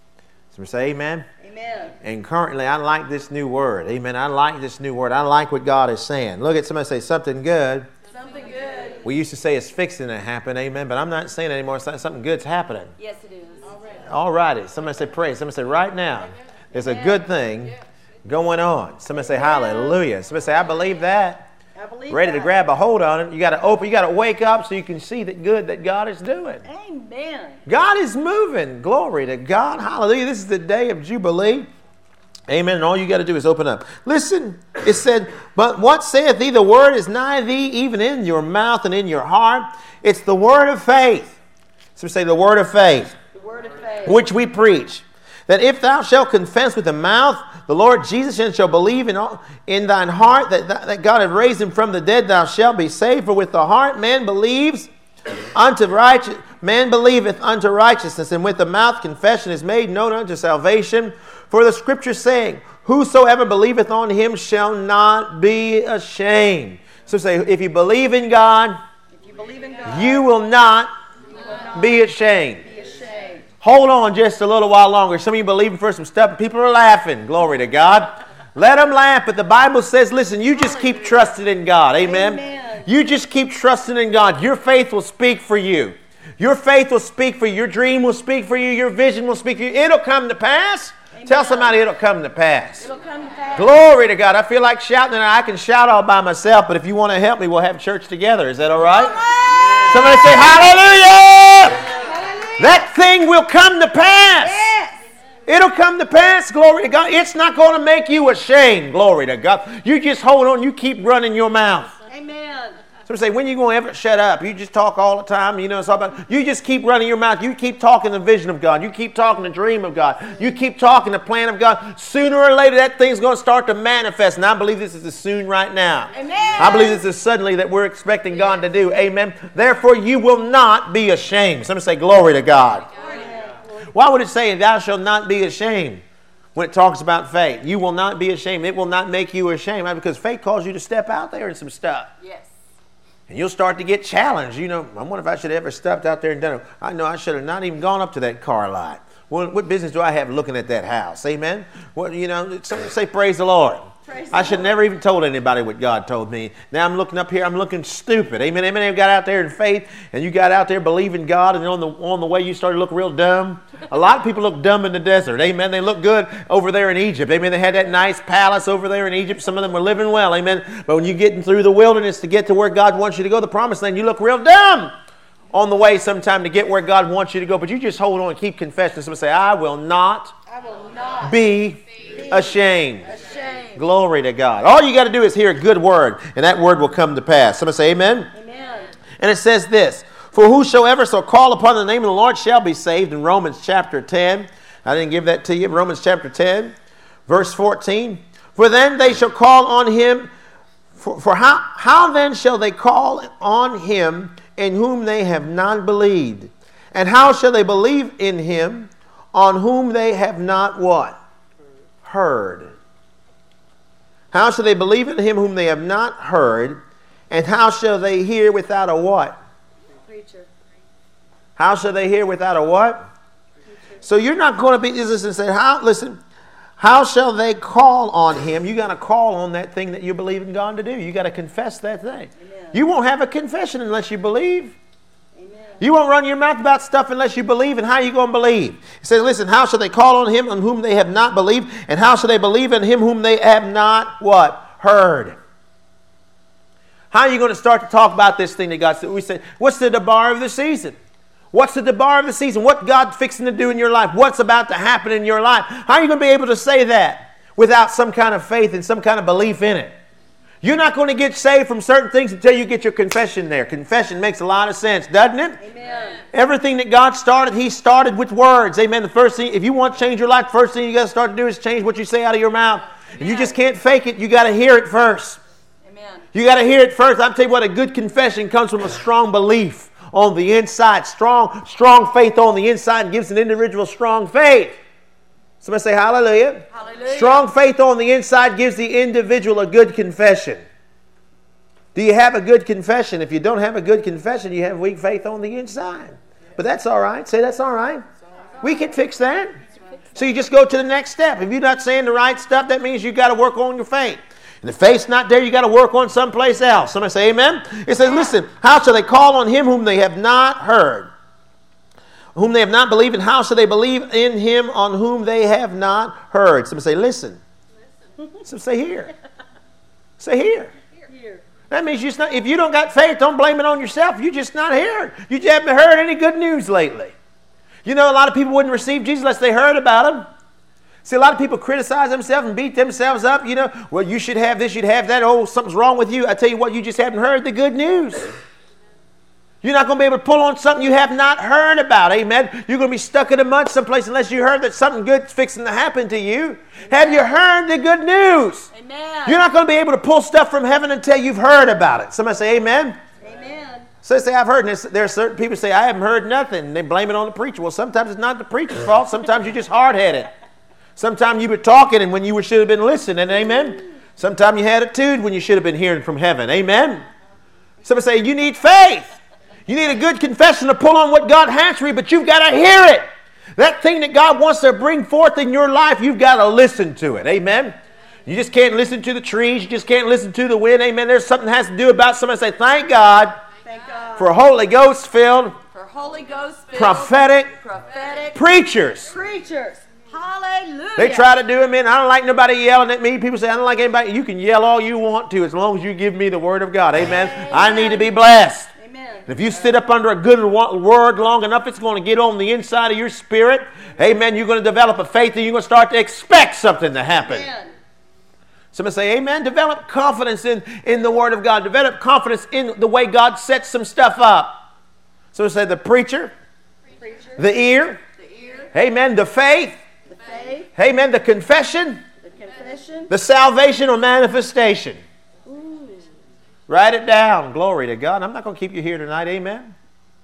So say amen. Amen. And currently, I like this new word. Amen. I like this new word. I like what God is saying. Look at somebody say something good. Something good. We used to say it's fixing to happen. Amen. But I'm not saying it anymore. It's not- something good's happening. Yes, it is. Already. All righty. Somebody say praise. Somebody say right now. There's a good thing going on. Somebody say hallelujah. Somebody say I believe that. I believe Ready that. to grab a hold on it. You got to open. You got to wake up so you can see the good that God is doing. Amen. God is moving. Glory to God. Hallelujah. This is the day of Jubilee. Amen. And all you got to do is open up. Listen, it said, but what saith thee? The word is nigh thee, even in your mouth and in your heart. It's the word of faith. So say the word of faith, The word of faith. which we preach. That if thou shalt confess with the mouth the Lord Jesus and shalt believe in, all, in thine heart that, that God hath raised him from the dead, thou shalt be saved. For with the heart man believes unto righteous, man believeth unto righteousness, and with the mouth confession is made known unto salvation. For the scripture saying, whosoever believeth on him shall not be ashamed. So say, if you believe in God, If you believe in God, you will not you will not be ashamed. be ashamed. Hold on just a little while longer. Some of you believing for some stuff. People are laughing. Glory to God. Let them laugh. But the Bible says, listen, you just keep trusting in God. Amen. Amen. You just keep trusting in God. Your faith will speak for you. Your faith will speak for you. Your dream will speak for you. Your vision will speak for you. It'll come to pass. Amen. Tell somebody it'll come to pass. It'll come to pass. Glory to God. I feel like shouting, and I can shout all by myself. But if you want to help me, we'll have church together. Is that all right? Somebody say hallelujah. That thing will come to pass. Yes. It'll come to pass. Glory to God. It's not going to make you ashamed. Glory to God. You just hold on. You keep running your mouth. Amen. Some say, when are you going to ever shut up? You just talk all the time. You know, it's all about, you just keep running your mouth. You keep talking the vision of God. You keep talking the dream of God. You keep talking the plan of God. Sooner or later, that thing's going to start to manifest. And I believe this is the soon right now. Amen. I believe this is suddenly that we're expecting God to do. Amen. Therefore, you will not be ashamed. Somebody say, glory to God. Why would it say, thou shalt not be ashamed when it talks about faith? You will not be ashamed. It will not make you ashamed. Right? Because faith calls you to step out there in some stuff. Yes. And you'll start to get challenged. You know, I wonder if I should have ever stepped out there and done it. I know I should have not even gone up to that car lot. Well, what business do I have looking at that house? Amen? Well, you know, some say praise the Lord. Praise I the should Lord. never even told anybody what God told me. Now I'm looking up here, I'm looking stupid. Amen. Amen. You got out there in faith, and you got out there believing God, and on the on the way you started to look real dumb. A lot of people look dumb in the desert. Amen. They look good over there in Egypt. Amen. They had that nice palace over there in Egypt. Some of them were living well. Amen. But when you're getting through the wilderness to get to where God wants you to go, the promised land, you look real dumb on the way sometime to get where God wants you to go. But you just hold on and keep confessing. Somebody say, I will not I will not be ashamed. ashamed. Glory to God. All you got to do is hear a good word, and that word will come to pass. Somebody say amen. Amen. And it says this, for whosoever shall call upon the name of the Lord shall be saved, in Romans chapter ten. I didn't give that to you. Romans chapter ten, verse fourteen. For then they shall call on him, for, for how, how then shall they call on him in whom they have not believed? And how shall they believe in him on whom they have not what? Heard. How shall they believe in him whom they have not heard? And how shall they hear without a what? Preacher. How shall they hear without a what? So you're not going to be, listen, and say, how, listen, how shall they call on him? You got to call on that thing that you believe in God to do. You got to confess that thing. Amen. You won't have a confession unless you believe. Amen. You won't run your mouth about stuff unless you believe. And how are you going to believe? He says, listen, how shall they call on him on whom they have not believed? And how shall they believe in him whom they have not what? Heard. How are you going to start to talk about this thing that God said? We say, what's the debar of the season? What's the debar of the season? What God's fixing to do in your life? What's about to happen in your life? How are you going to be able to say that without some kind of faith and some kind of belief in it? You're not going to get saved from certain things until you get your confession there. Confession makes a lot of sense, doesn't it? Amen. Everything that God started, He started with words. Amen. The first thing, if you want to change your life, the first thing you got to start to do is change what you say out of your mouth. And you just can't fake it. You got to hear it first. Amen. You got to hear it first. I'll tell you what, a good confession comes from a strong belief on the inside. Strong, strong faith on the inside gives an individual strong faith. Somebody say hallelujah. Hallelujah. Strong faith on the inside gives the individual a good confession. Do you have a good confession? If you don't have a good confession, you have weak faith on the inside. But that's all right. Say that's all right. We can fix that. So you just go to the next step. If you're not saying the right stuff, that means you've got to work on your faith. And the faith's not there, you got to work on someplace else. Somebody say amen. It says, listen, how shall they call on him whom they have not heard? Whom they have not believed, and how shall they believe in him on whom they have not heard? Somebody say, listen. listen. Somebody say, here. Say, here. Here. That means you just not, if you don't got faith, don't blame it on yourself. You're just not hearing. You just haven't heard any good news lately. You know, a lot of people wouldn't receive Jesus unless they heard about him. See, a lot of people criticize themselves and beat themselves up. You know, well, you should have this, you'd have that. Oh, something's wrong with you. I tell you what, you just haven't heard the good news. You're not going to be able to pull on something you have not heard about. Amen. You're going to be stuck in a mud someplace unless you heard that something good's fixing to happen to you. Amen. Have you heard the good news? Amen. You're not going to be able to pull stuff from heaven until you've heard about it. Somebody say amen. Amen. So they say, I've heard. And there are certain people say, I haven't heard nothing. And they blame it on the preacher. Well, sometimes it's not the preacher's fault. Sometimes you're just hard-headed. Sometimes you were talking and when you should have been listening. Amen. Sometimes you had a attitude when you should have been hearing from heaven. Amen. Somebody say, you need faith. You need a good confession to pull on what God has for you, but you've got to hear it. That thing that God wants to bring forth in your life, you've got to listen to it. Amen. You just can't listen to the trees. You just can't listen to the wind. Amen. There's something that has to do about somebody say, thank God, Thank God for Holy Ghost filled, for Holy Ghost filled, prophetic, prophetic preachers. preachers. Hallelujah. They try to do it, man. I don't like nobody yelling at me. People say, I don't like anybody. You can yell all you want to as long as you give me the word of God. Amen. Amen. I need to be blessed. Amen. If you sit up under a good word long enough, it's going to get on the inside of your spirit. Amen. You're going to develop a faith and you're going to start to expect something to happen. Amen. Somebody say, amen. Develop confidence in, in the word of God. Develop confidence in the way God sets some stuff up. So say the preacher, Preacher. the ear, The ear. amen, the faith, The faith. amen, the confession, The confession. the salvation or manifestation. Ooh. Write it down. Glory to God. I'm not going to keep you here tonight. Amen.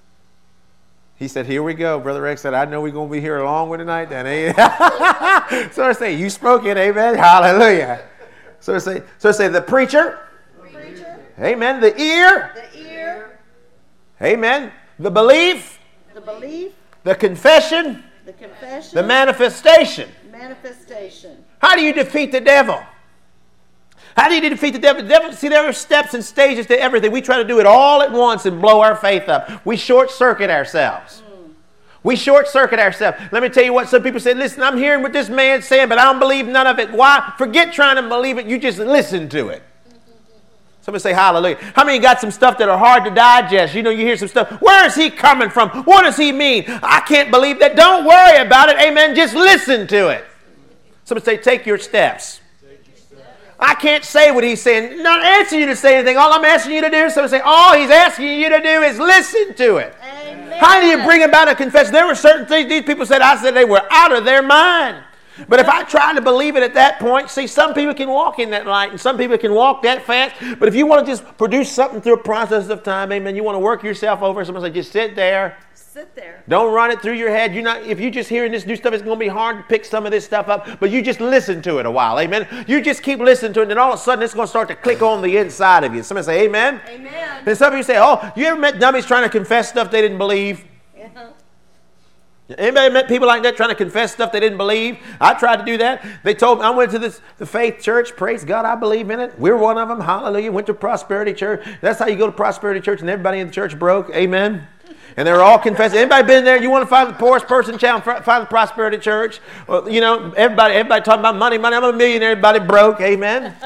He said, here we go. Brother Rex said, I know we're going to be here along with tonight. Then, amen. So I say, you spoke it. Amen. Hallelujah. So I say, so I say the preacher. Preacher. Amen. The ear. The ear. Amen. The belief. The belief. The confession. The confession. The manifestation. manifestation. How do you defeat the devil? How do you defeat the devil? The devil, see, there are steps and stages to everything. We try to do it all at once and blow our faith up. We short-circuit ourselves. Mm. We short-circuit ourselves. Let me tell you what some people say. Listen, I'm hearing what this man's saying, but I don't believe none of it. Why? Forget trying to believe it. You just listen to it. Somebody say hallelujah. How many got some stuff that are hard to digest? You know, you hear some stuff. Where is he coming from? What does he mean? I can't believe that. Don't worry about it. Amen. Just listen to it. Somebody say, take your steps. I can't say what he's saying. Not asking you to say anything. All I'm asking you to do is somebody say, all he's asking you to do is listen to it. Amen. How do you bring about a confession? There were certain things these people said, I said they were out of their mind. But if I tried to believe it at that point, see, some people can walk in that light and some people can walk that fast. But if you want to just produce something through a process of time, amen, you want to work yourself over, someone say, just sit there. Sit there. Don't run it through your head. You're not, if you're just hearing this new stuff, it's going to be hard to pick some of this stuff up. But you just listen to it a while, amen. You just keep listening to it, and then all of a sudden it's going to start to click on the inside of you. Somebody say amen. Amen. Then some of you say, oh, you ever met dummies trying to confess stuff they didn't believe? Yeah. Anybody met people like that trying to confess stuff they didn't believe? I tried to do that. They told me, I went to this the faith church. Praise God, I believe in it. We're one of them. Hallelujah. Went to Prosperity Church. That's how you go to Prosperity Church, and everybody in the church broke. Amen. And they were all confessing. Anybody been there? You want to find the poorest person in town? Find the Prosperity Church. Well, you know, everybody, everybody talking about money, money. I'm a millionaire. Everybody broke. Amen.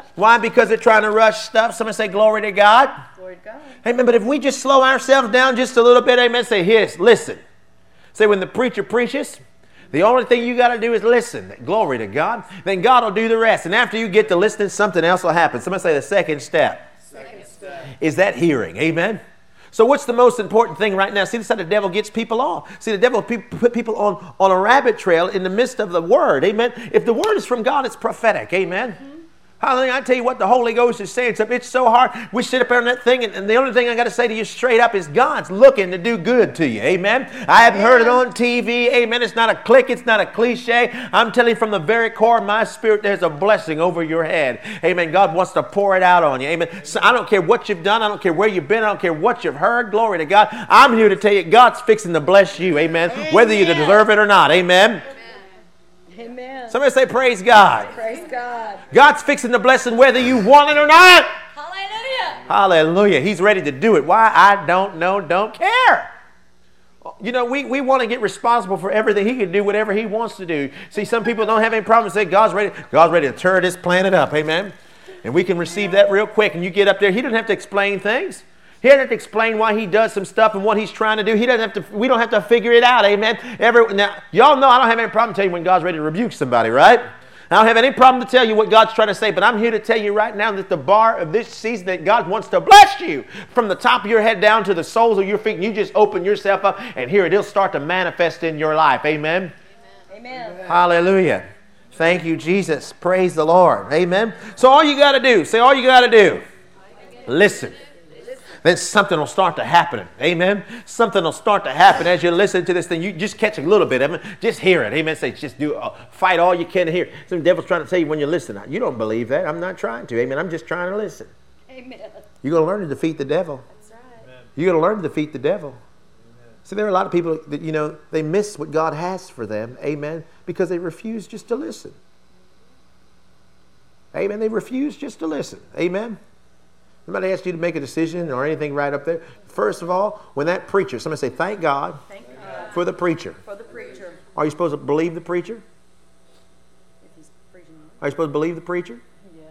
Why? Because they're trying to rush stuff. Somebody say, glory to God. Glory to God. Amen. But if we just slow ourselves down just a little bit, amen, say, here, listen. Say, when the preacher preaches, the only thing you got to do is listen. Glory to God. Then God will do the rest. And after you get to listening, something else will happen. Somebody say the second step. Second step. Is that hearing. Amen. So what's the most important thing right now? See, this is how the devil gets people off. See, the devil pe- put people on, on a rabbit trail in the midst of the word. Amen. If the word is from God, it's prophetic. Amen. Mm-hmm. Hallelujah. I tell you what the Holy Ghost is saying. It's so hard. We sit up there on that thing, and, and the only thing I got to say to you straight up is God's looking to do good to you. Amen. I haven't heard it on T V. Amen. It's not a click. It's not a cliche. I'm telling you from the very core of my spirit, there's a blessing over your head. Amen. God wants to pour it out on you. Amen. So I don't care what you've done. I don't care where you've been. I don't care what you've heard. Glory to God. I'm here to tell you God's fixing to bless you. Amen. Amen. Whether you deserve it or not. Amen. Amen. Somebody say praise God. Praise God. God's fixing the blessing whether you want it or not. Hallelujah. Hallelujah. He's ready to do it. Why? I don't know, don't care. You know, we, we want to get responsible for everything. He can do whatever he wants to do. See, some people don't have any problem. Say, God's ready. God's ready to tear this planet up. Amen. And we can receive that real quick. And you get up there. He doesn't have to explain things. He doesn't have to explain why he does some stuff and what he's trying to do. He doesn't have to. We don't have to figure it out. Amen. Every, now, y'all know I don't have any problem telling you when God's ready to rebuke somebody, right? I don't have any problem to tell you what God's trying to say, but I'm here to tell you right now that the bar of this season that God wants to bless you from the top of your head down to the soles of your feet, and you just open yourself up, and here it'll start to manifest in your life. Amen. Amen. Amen. Hallelujah. Thank you, Jesus. Praise the Lord. Amen. So all you got to do, say all you got to do, listen. Then something will start to happen. Amen. Something will start to happen as you listen to this thing. You just catch a little bit of it. Just hear it. Amen. Say, just do uh, fight all you can to hear. Some devil's trying to tell you when you listen. You don't believe that. I'm not trying to. Amen. I'm just trying to listen. Amen. You're going to learn to defeat the devil. That's right. You're going to learn to defeat the devil. Amen. See, there are a lot of people that, you know, they miss what God has for them. Amen. Because they refuse just to listen. Amen. They refuse just to listen. Amen. Somebody asks you to make a decision or anything right up there. First of all, when that preacher, somebody say, thank God, thank God for the preacher. For the preacher. Are you supposed to believe the preacher? If he's preaching. Are you supposed to believe the preacher?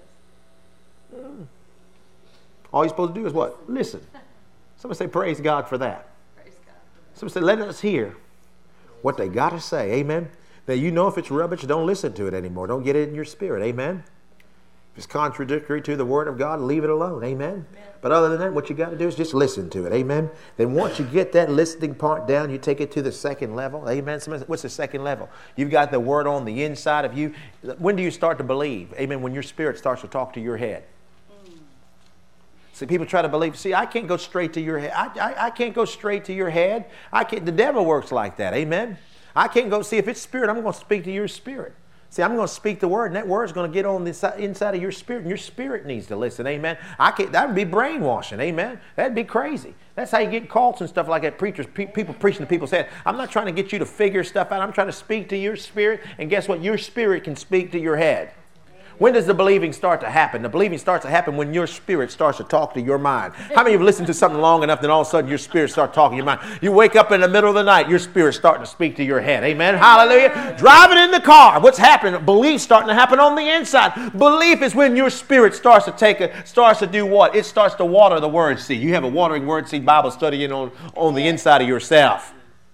Yes. Mm. All you're supposed to do is what? Listen. Somebody say, praise God for that. Praise God. Somebody say, let us hear what they got to say. Amen. Now, you know if it's rubbish, don't listen to it anymore. Don't get it in your spirit. Amen. If it's contradictory to the Word of God, leave it alone. Amen? Amen. But other than that, what you got to do is just listen to it. Amen? Then once you get that listening part down, you take it to the second level. Amen? What's the second level? You've got the Word on the inside of you. When do you start to believe? Amen? When your spirit starts to talk to your head. Mm. See, people try to believe. See, I can't go straight to your head. I, I, I can't go straight to your head. I can't. The devil works like that. Amen? I can't go. See, if it's spirit, I'm going to speak to your spirit. See, I'm going to speak the word, and that word's going to get on the inside of your spirit, and your spirit needs to listen. Amen. I can't. That would be brainwashing. Amen. That'd be crazy. That's how you get cults and stuff like that. Preachers, pe- people preaching to people's head. I'm not trying to get you to figure stuff out. I'm trying to speak to your spirit, and guess what? Your spirit can speak to your head. When does the believing start to happen? The believing starts to happen when your spirit starts to talk to your mind. How many of you have listened to something long enough, then all of a sudden your spirit starts talking to your mind? You wake up in the middle of the night, your spirit's starting to speak to your head. Amen. Hallelujah. Driving in the car. What's happening? Belief starting to happen on the inside. Belief is when your spirit starts to take a, starts to do what? It starts to water the word seed. You have a watering word seed Bible studying on, on the inside of yourself.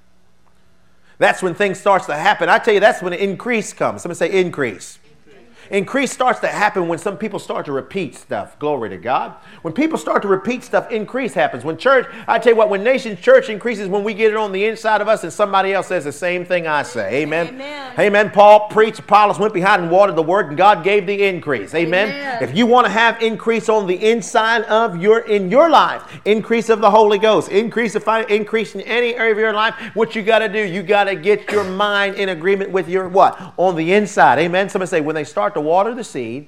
That's when things starts to happen. I tell you, that's when increase comes. Somebody say increase. Increase starts to happen when some people start to repeat stuff. Glory to God. When people start to repeat stuff, increase happens. When church, I tell you what, when Nation's church increases, when we get it on the inside of us and somebody else says the same thing I say. Amen. Amen. Amen. Paul preached, Apollos went behind and watered the word, and God gave the increase. Amen. Amen. If you want to have increase on the inside of your, in your life, increase of the Holy Ghost, increase of increase in any area of your life, what you got to do, you got to get your mind in agreement with your what? On the inside. Amen. Somebody say, when they start to water the seed,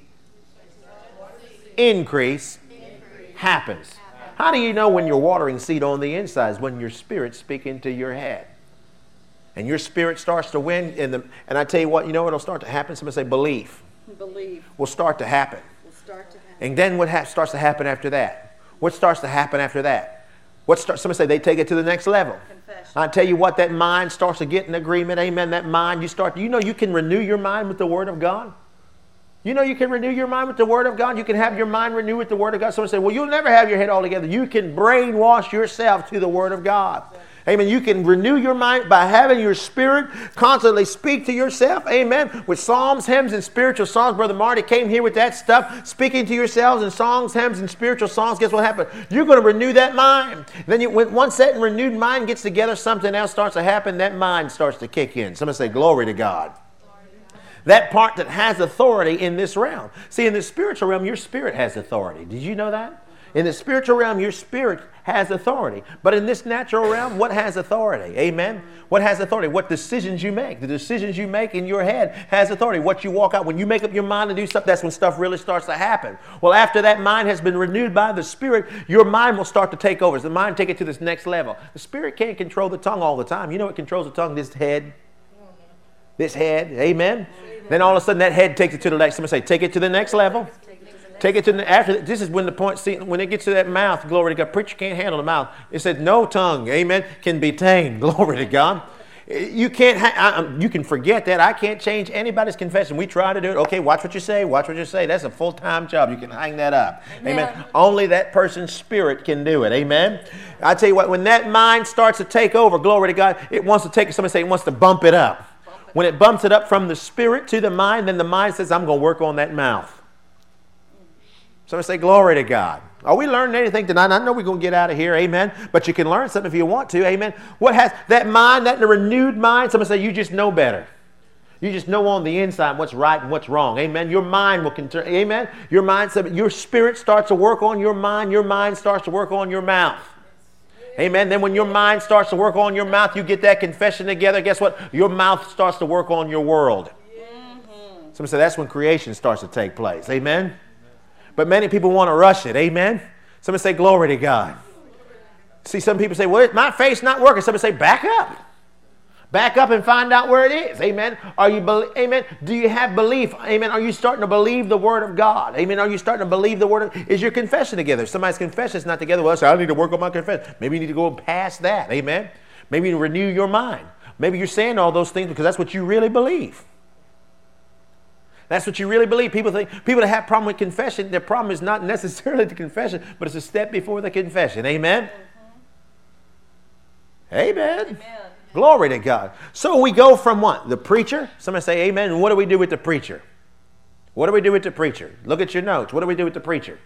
increase happens. How do you know when you're watering seed on the inside? Is when your spirit's speaking to your head. And your spirit starts to win. In the, and I tell you what, you know what will start to happen? Somebody say belief. Belief. Will start to happen. Will start to happen. And then what ha- starts to happen after that? What starts to happen after that? What start, somebody say they take it to the next level. Confession. I tell you what, that mind starts to get in agreement. Amen. That mind, you start, you know you can renew your mind with the Word of God. You know you can renew your mind with the Word of God. You can have your mind renewed with the Word of God. Someone said, well, you'll never have your head all together. You can brainwash yourself to the Word of God. Amen. You can renew your mind by having your spirit constantly speak to yourself. Amen. With psalms, hymns, and spiritual songs. Brother Marty came here with that stuff. Speaking to yourselves in songs, hymns, and spiritual songs. Guess what happened? You're going to renew that mind. Then you, when once that renewed mind gets together, something else starts to happen. That mind starts to kick in. Somebody say, glory to God. That part that has authority in this realm. See, in the spiritual realm, your spirit has authority. Did you know that? In the spiritual realm, your spirit has authority. But in this natural realm, what has authority? Amen? What has authority? What decisions you make. The decisions you make in your head has authority. What you walk out, when you make up your mind to do stuff, that's when stuff really starts to happen. Well, after that mind has been renewed by the Spirit, your mind will start to take over. So the mind take it to this next level. The Spirit can't control the tongue all the time. You know what controls the tongue? This head. This head. Amen? Then all of a sudden that head takes it to the next. Somebody say, take it to the next level. Take it to the, after, this is when the point, see, when it gets to that mouth, glory to God, preacher can't handle the mouth. It said no tongue, amen, can be tamed, glory to God. You can't, ha- I, you can forget that. I can't change anybody's confession. We try to do it. Okay, watch what you say, watch what you say. That's a full-time job. You can hang that up. Amen. amen. Only that person's spirit can do it. Amen. I tell you what, when that mind starts to take over, glory to God, it wants to take, somebody say it wants to bump it up. When it bumps it up from the spirit to the mind, then the mind says, I'm going to work on that mouth. So I say, glory to God. Are we learning anything tonight? I know we're going to get out of here, amen. But you can learn something if you want to, amen. What has that mind, that renewed mind? Somebody say, you just know better. You just know on the inside what's right and what's wrong, amen. Your mind will continue, amen. Your mind, your spirit starts to work on your mind. Your mind starts to work on your mouth. Amen. Then when your mind starts to work on your mouth, you get that confession together. Guess what? Your mouth starts to work on your world. Mm-hmm. Somebody say that's when creation starts to take place. Amen. But many people want to rush it. Amen. Somebody say glory to God. See, some people say, well, my faith's not working. Somebody say, back up. Back up and find out where it is. Amen. Are you, be- amen. Do you have belief? Amen. Are you starting to believe the Word of God? Amen. Are you starting to believe the Word of, is your confession together? If somebody's confession is not together, well, so I need to work on my confession. Maybe you need to go past that. Amen. Maybe you need to renew your mind. Maybe you're saying all those things because that's what you really believe. That's what you really believe. People think, people that have problem with confession, their problem is not necessarily the confession, but it's a step before the confession. Amen. Mm-hmm. Amen. Amen. Glory to God. So we go from what? The preacher. Somebody say amen. And what do we do with the preacher? What do we do with the preacher? Look at your notes. What do we do with the preacher?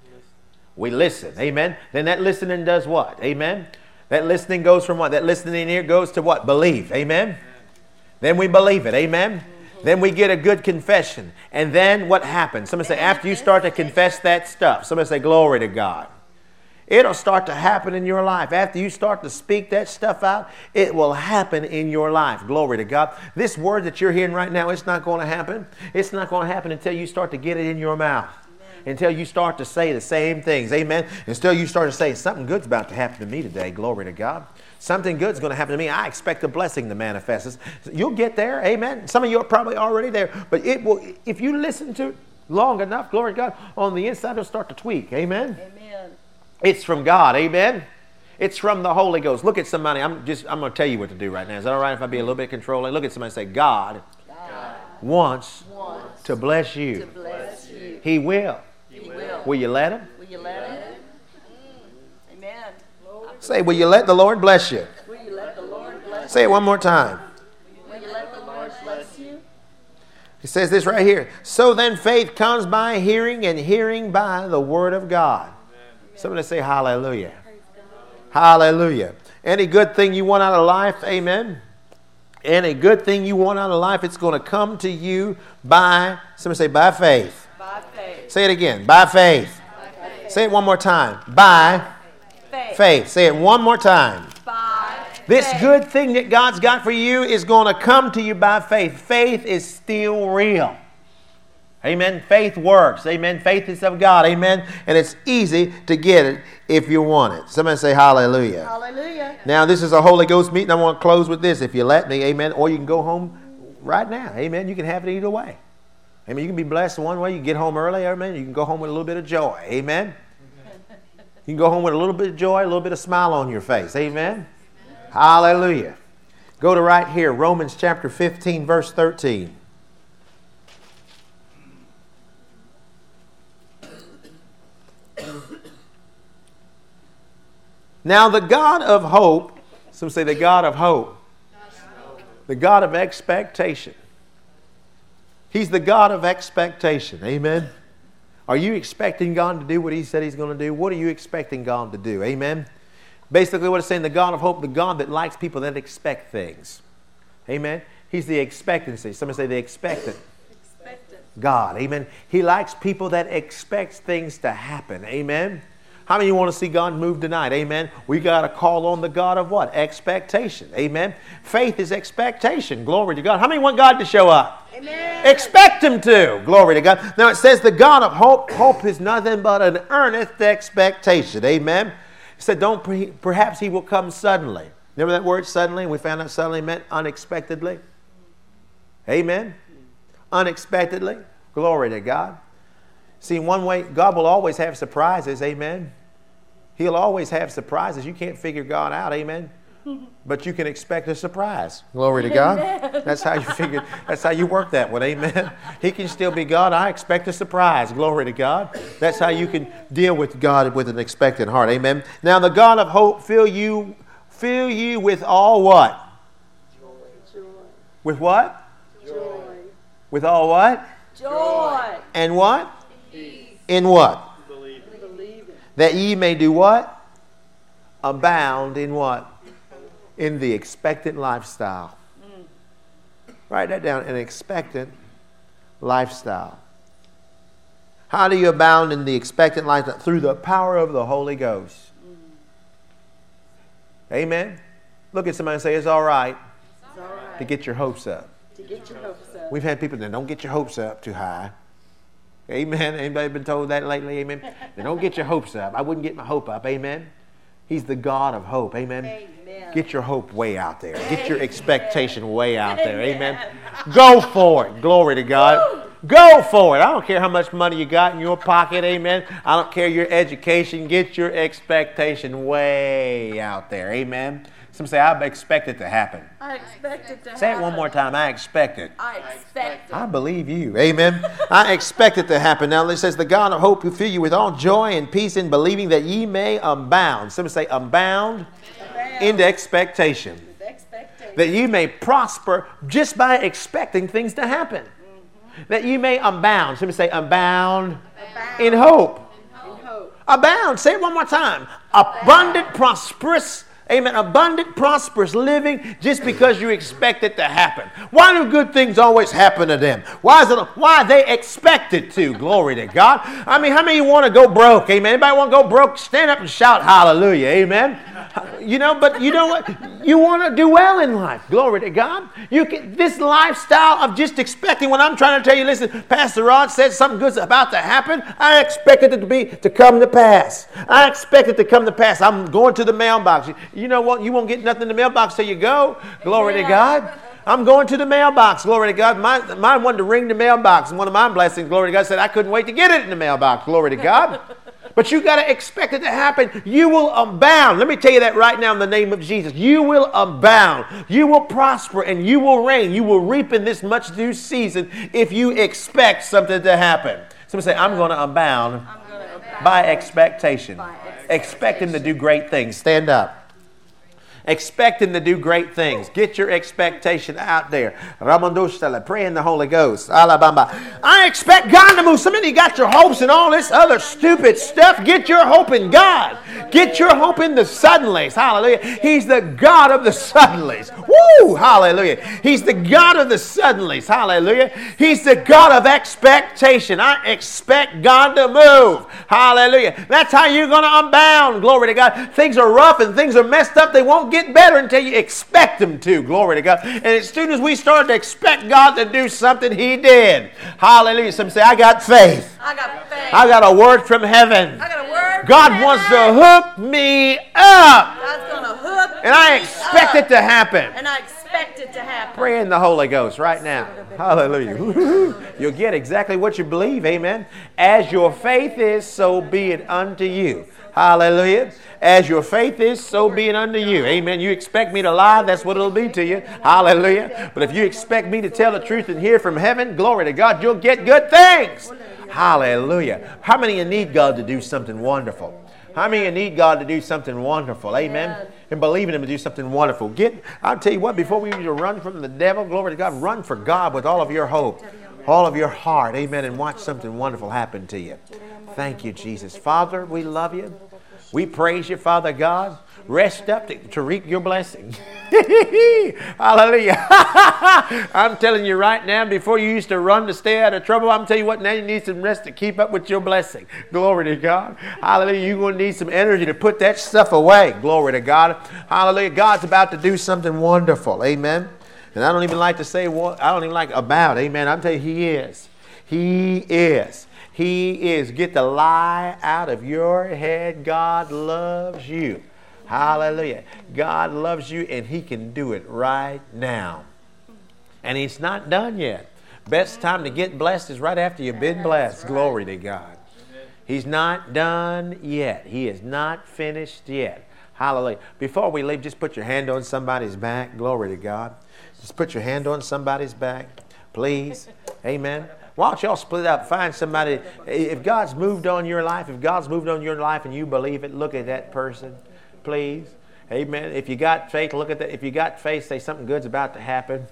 We listen. Amen. Then that listening does what? Amen. That listening goes from what? That listening here goes to what? Believe. Amen. Amen. Then we believe it. Amen. Mm-hmm. Then we get a good confession. And then what happens? Somebody say after you start to confess that stuff. Somebody say glory to God. It'll start to happen in your life. After you start to speak that stuff out, it will happen in your life. Glory to God. This word that you're hearing right now, it's not going to happen. It's not going to happen until you start to get it in your mouth. Amen. Until you start to say the same things. Amen. Until you start to say, something good's about to happen to me today. Glory to God. Something good's going to happen to me. I expect a blessing to manifest. You'll get there. Amen. Some of you are probably already there. But it will, if you listen to it long enough, glory to God, on the inside it'll start to tweak. Amen. Amen. It's from God, amen? It's from the Holy Ghost. Look at somebody. I'm just I'm going to tell you what to do right now. Is that all right if I be a little bit controlling? Look at somebody and say, God, God wants, wants to, bless you. to bless you. He will. He will. Will you let him? Will you let him? Mm. Amen. Lord. Say, will you let the Lord bless you? Will you let the Lord bless you? Say it one more time. Will you let the Lord bless you? He says this right here. So then faith comes by hearing, and hearing by the Word of God. Somebody say hallelujah. Hallelujah. Any good thing you want out of life, amen. Any good thing you want out of life, it's going to come to you by, somebody say by faith. By faith. Say it again. By faith. By faith. Say it one more time. By faith. faith. Say it one more time. By this faith. Good thing that God's got for you is going to come to you by faith. Faith is still real. Amen. Faith works. Amen. Faith is of God. Amen. And it's easy to get it if you want it. Somebody say hallelujah. Hallelujah. Now, this is a Holy Ghost meeting. I want to close with this if you let me. Amen. Or you can go home right now. Amen. You can have it either way. Amen. You can be blessed one way. You can get home early. Amen. You can go home with a little bit of joy. Amen. You can go home with a little bit of joy, a little bit of smile on your face. Amen. Hallelujah. Go to right here. Romans chapter fifteen, verse thirteen. Now the God of hope, some say the God of hope, the God of expectation. He's the God of expectation. Amen. Are you expecting God to do what He said He's going to do? What are you expecting God to do? Amen. Basically what it's saying, the God of hope, the God that likes people that expect things. Amen. He's the expectancy. Somebody say the expectant. Expectant. God. Amen. He likes people that expect things to happen. Amen. How many of you want to see God move tonight? Amen. We got to call on the God of what? Expectation. Amen. Faith is expectation. Glory to God. How many want God to show up? Amen. Expect Him to. Glory to God. Now it says the God of hope. Hope is nothing but an earnest expectation. Amen. It said, don't pre- perhaps He will come suddenly. Remember that word suddenly? We found out suddenly meant unexpectedly. Amen. Unexpectedly. Glory to God. See, one way, God will always have surprises. Amen. He'll always have surprises. You can't figure God out. Amen. But you can expect a surprise. Glory to God. That's how you figure. That's how you work that one. Amen. He can still be God. I expect a surprise. Glory to God. That's how you can deal with God with an expectant heart. Amen. Now the God of hope fill you, fill you with all what? Joy. With what? Joy. With all what? Joy. And what? In what? Believe it. That ye may do what? Abound in what? In the expectant lifestyle. Mm. Write that down. An expectant lifestyle. How do you abound in the expectant lifestyle? Through the power of the Holy Ghost. Mm. Amen. Look at somebody and say, it's all right, It's all right. to get your hopes up. To get your hopes up. We've had people that don't get your hopes up too high. Amen. Anybody been told that lately? Amen. Then don't get your hopes up. I wouldn't get my hope up. Amen. He's the God of hope. Amen. Amen. Get your hope way out there. Get your expectation way out there. Amen. Go for it. Glory to God. Go for it. I don't care how much money you got in your pocket. Amen. I don't care your education. Get your expectation way out there. Amen. Some say, I expect it to happen. I expect it to happen. Say it one more time. I expect it. I expect it. I believe you. Amen. I expect it to happen. Now it says, the God of hope who fill you with all joy and peace in believing that ye may abound. Some say abound Abound. into expectation. With expectation. That ye may prosper just by expecting things to happen. Mm-hmm. That ye may abound. Some say abound, Abound. in hope. In hope. Abound. Say it one more time. Abundant, prosperous. Amen. Abundant, prosperous living just because you expect it to happen. Why do good things always happen to them? Why is it? Why they expect it to? Glory to God. I mean, how many of you want to go broke? Amen. Anybody want to go broke? Stand up and shout hallelujah. Amen. You know, but you know what? You want to do well in life. Glory to God. You can, this lifestyle of just expecting. When I'm trying to tell you, listen, Pastor Rod said something good's about to happen. I expect it to be to come to pass. I expect it to come to pass. I'm going to the mailbox. You know what? You won't get nothing in the mailbox till you go. Glory to God. I'm going to the mailbox. Glory to God. Mine, mine wanted to ring the mailbox. And one of my blessings, glory to God, said I couldn't wait to get it in the mailbox. Glory to God. But you got to expect it to happen. You will abound. Let me tell you that right now in the name of Jesus. You will abound. You will prosper and you will reign. You will reap in this much due season if you expect something to happen. Somebody say, I'm going to abound, I'm going to abound by expectation. by expectation. Expect Him to do great things. Stand up. Expect Him to do great things. Get your expectation out there. Ramondoshtala, pray in the Holy Ghost. Alabama. I expect God to move. Some of you got your hopes in all this other stupid stuff. Get your hope in God. Get your hope in the suddenlies. Hallelujah. He's the God of the suddenlies. Woo! Hallelujah. He's the God of the suddenlies. Hallelujah. He's the God of expectation. I expect God to move. Hallelujah. That's how you're going to abound. Glory to God. Things are rough and things are messed up. They won't get better until you expect them to. Glory to God. And as soon as we started to expect God to do something, He did. Hallelujah. Some say, I got faith. I got faith. I got a word from heaven. I got a word. God from wants to heaven. hook me up. God's going to hook And I me expect up. it to happen. And I expect it to happen. Pray in the Holy Ghost right now. Hallelujah. You'll get exactly what you believe. Amen. As your faith is, so be it unto you. Hallelujah. As your faith is, so be it unto you. Amen. You expect me to lie, that's what it'll be to you. Hallelujah. But if you expect me to tell the truth and hear from heaven, glory to God, you'll get good things. Hallelujah. How many of you need God to do something wonderful? How many of you need God to do something wonderful? Amen. Amen. And believe in Him to do something wonderful. Get, I'll tell you what, before we need to run from the devil, glory to God, run for God with all of your hope, all of your heart. Amen. And watch something wonderful happen to you. Thank you, Jesus. Father, we love you. We praise you, Father God. Rest up to, to reap your blessing. Hallelujah. I'm telling you right now, before you used to run to stay out of trouble, I'm telling you what, now you need some rest to keep up with your blessing. Glory to God. Hallelujah. You're going to need some energy to put that stuff away. Glory to God. Hallelujah. God's about to do something wonderful. Amen. And I don't even like to say what, I don't even like about. Amen. I'm telling you, He is. He is. He is. Get the lie out of your head. God loves you. Hallelujah. God loves you and He can do it right now. And He's not done yet. Best time to get blessed is right after you've been blessed. Glory to God. He's not done yet. He is not finished yet. Hallelujah. Before we leave, just put your hand on somebody's back. Glory to God. Just put your hand on somebody's back. Please. Amen. Why don't y'all split up? Find somebody. If God's moved on your life, if God's moved on your life and you believe it, look at that person. Please. Amen. If you got faith, look at that. If you got faith, say something good's about to happen.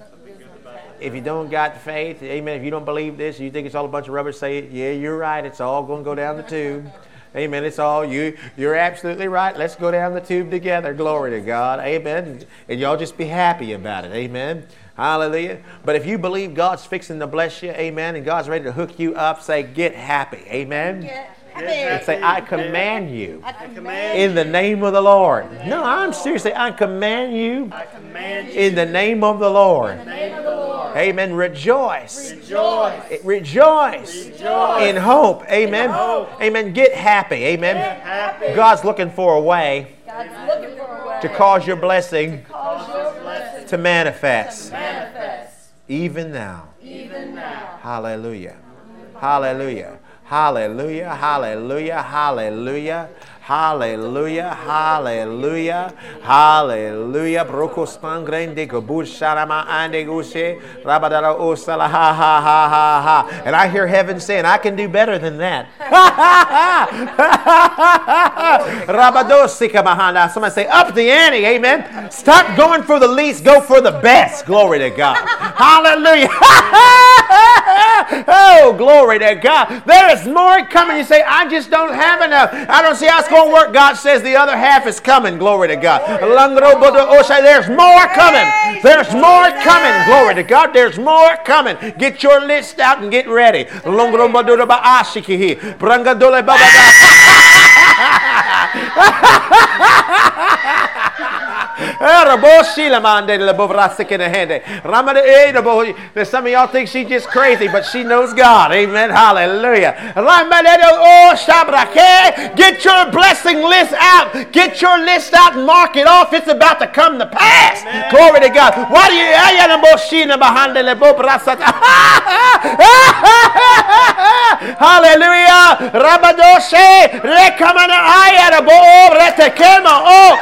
If you don't got faith, amen, if you don't believe this, you think it's all a bunch of rubbish, say, yeah, you're right. It's all going to go down the tube. Amen. It's all you. You're absolutely right. Let's go down the tube together. Glory to God. Amen. And y'all just be happy about it. Amen. Hallelujah. But if you believe God's fixing to bless you, amen, and God's ready to hook you up, say, get happy. Amen. Get And say, I command you I command in the name of the Lord. No, I'm serious. Say, I command you I command you in the name of the Lord. in the name of the Lord. Amen. Rejoice. rejoice. Rejoice Rejoice. in hope. Amen. In hope. Amen. Get happy. Amen. Happy. God's looking for a way God's looking for a way to cause your blessing cause your blessing to manifest manifest even now. even now. Hallelujah. Hallelujah. Hallelujah. Hallelujah. Hallelujah. Hallelujah. Hallelujah. Hallelujah. Broko spangrende gobur sharama ande gushe rabadara osala ha ha ha ha ha. And I hear heaven saying, I can do better than that. Rabadosika mahanda. Somebody say, up the ante. Amen. Stop going for the least. Go for the best. Glory to God. Hallelujah. Oh, glory to God. There is more coming. You say, I just don't have enough. I don't see how it's going to work. God says the other half is coming. Glory to God. There's more coming. There's more coming. Glory to God. There's more coming. Get your list out and get ready. Some of y'all think she's just crazy, but she knows God. Amen. Hallelujah. Get your blessing list out. Get your list out and mark it off. It's about to come to pass. Amen. Glory to God. Why do you? Hallelujah. Rabadoshe rekamana ayara bo retekema oh.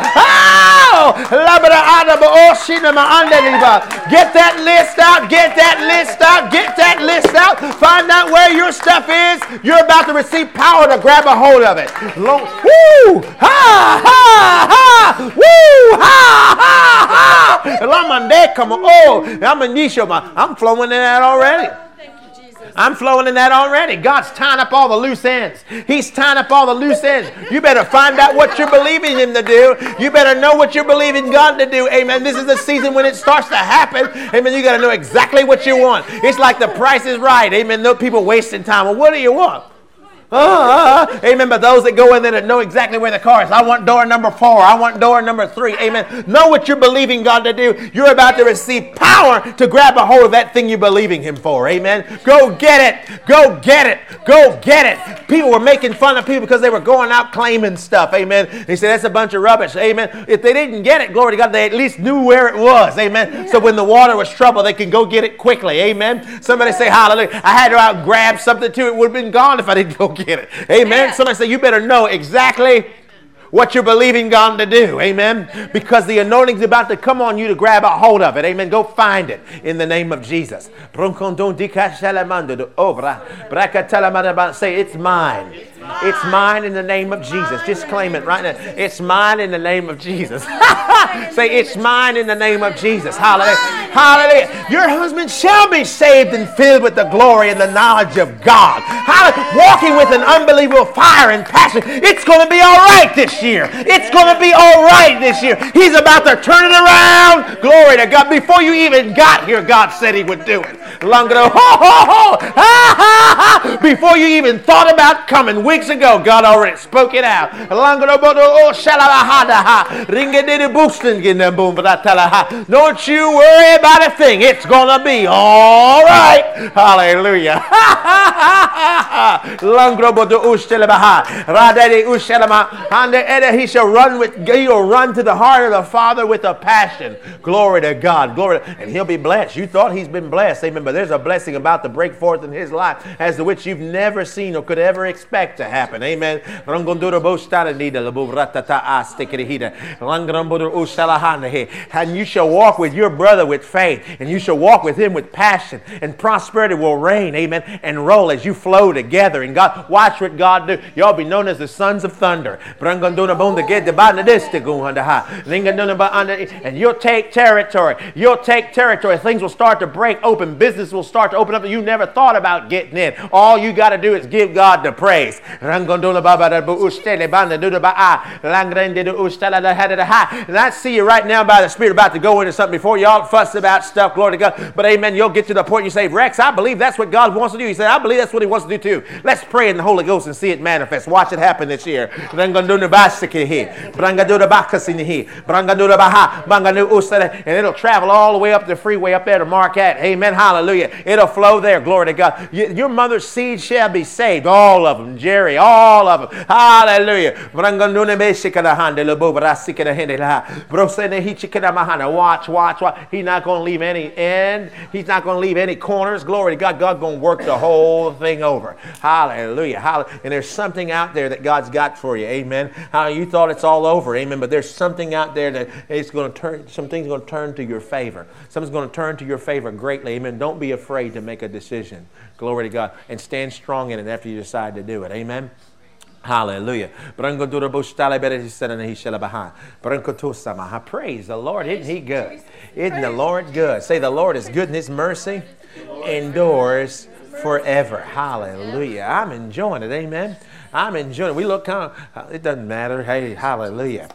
Get that list out. Get that list out. Get that list out. Find out where your stuff is. You're about to receive power to grab a hold of it. Long, woo! Ha ha ha! Woo! Ha ha ha! Oh, I'm flowing in that already. I'm flowing in that already. God's tying up all the loose ends. He's tying up all the loose ends. You better find out what you're believing Him to do. You better know what you're believing God to do. Amen. This is the season when it starts to happen. Amen. You got to know exactly what you want. It's like the Price is Right. Amen. No people wasting time. Well, what do you want? Uh, uh, uh. Amen. But those that go in there that know exactly where the car is. I want door number four. I want door number three. Amen. Know what you're believing God to do. You're about to receive power to grab a hold of that thing you're believing Him for. Amen. Go get it. Go get it. Go get it. People were making fun of people because they were going out claiming stuff. Amen. They said that's a bunch of rubbish. Amen. If they didn't get it, glory to God, they at least knew where it was. Amen. So when the water was trouble, they can go get it quickly. Amen. Somebody say hallelujah. I had to out grab something too. It would have been gone if I didn't go get it. Amen. Somebody say you better know exactly what you're believing God to do. Amen. Because the anointing's about to come on you to grab a hold of it. Amen. Go find it in the name of Jesus. Say it's mine. It's mine in the name of Jesus. Just claim it right now. It's mine in the name of Jesus. Say, it's mine in the name of Jesus. Hallelujah. Hallelujah. Your husband shall be saved and filled with the glory and the knowledge of God. Hallelujah. Walking with an unbelievable fire and passion. It's going to be all right this year. It's going to be all right this year. He's about to turn it around. Glory to God. Before you even got here, God said he would do it. Before you even thought about coming weeks ago, God already spoke it out. Don't you worry about a thing. It's going to be all right. Hallelujah. He shall run with, he'll run to the heart of the Father with a passion. Glory to God. Glory to, and he'll be blessed. You thought he's been blessed. Amen. But there's a blessing about to break forth in his life as to which you've never seen or could ever expect to happen. Amen. And you shall walk with your brother with faith, and you shall walk with him with passion, and prosperity will reign. Amen. And roll as you flow together. And God, watch what God do. Y'all be known as the sons of thunder. And you'll take territory. You'll take territory. Things will start to break open. Business will start to open up that you never thought about getting in. All you got to do is give God the praise. And I see you right now by the Spirit about to go into something before y'all fuss about stuff. Glory to God. But amen, you'll get to the point you say, Rex, I believe that's what God wants to do. He said, I believe that's what he wants to do too. Let's pray in the Holy Ghost and see it manifest. Watch it happen this year. And it'll travel all the way up the freeway up there to Marquette. Amen. Hallelujah. It'll flow there. Glory to God. Your mother's seed shall be saved. All of them. Jerry. All of them. Hallelujah. Watch, watch, watch. He's not going to leave any end. He's not going to leave any corners. Glory to God. God's going to work the whole thing over. Hallelujah. Hallelujah. And there's something out there that God's got for you. Amen. How you thought it's all over. Amen. But there's something out there that it's going to turn, something's going to turn to your favor. Something's going to turn to your favor greatly. Amen. Don't be afraid to make a decision. Glory to God. And stand strong in it after you decide to do it. Amen. Hallelujah. Praise the Lord. Isn't he good? Isn't the Lord good? Say, the Lord is good and his mercy endures forever. Hallelujah. I'm enjoying it. Amen. I'm enjoying it. We look kind of, it doesn't matter. Hey, hallelujah.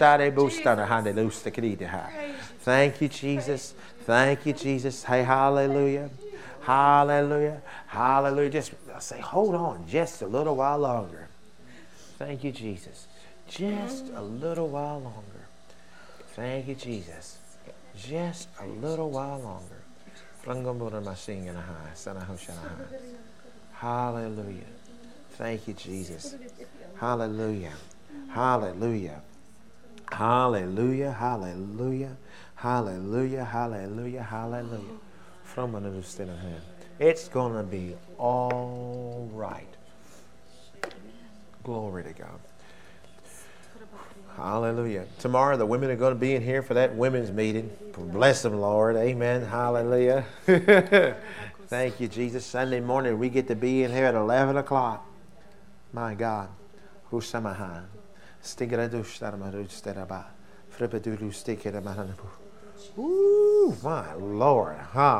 Thank you, Jesus. Thank you, Jesus. Hey, hallelujah. Hallelujah. Hallelujah. Just say, hold on just a little while longer. Thank you, Jesus. Just a little while longer. Thank you, Jesus. Just a little while longer. Hallelujah. Thank you, Jesus. Hallelujah. Hallelujah. Hallelujah. Hallelujah. Hallelujah. Hallelujah. Hallelujah. From another state of hand. It's going to be all right. Glory to God. Hallelujah. Tomorrow the women are going to be in here for that women's meeting. Bless them, Lord. Amen. Hallelujah. Thank you, Jesus. Sunday morning we get to be in here at eleven o'clock. My God. Ooh, my Lord.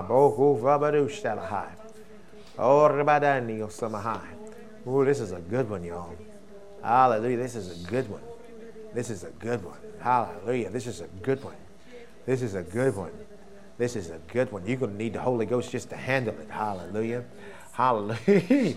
Ooh, this is a good one, y'all. Hallelujah. This is a good one. This is a good one. Hallelujah. This is a good one. This is a good one. This is a good one. You're going to need the Holy Ghost just to handle it. Hallelujah. Hallelujah.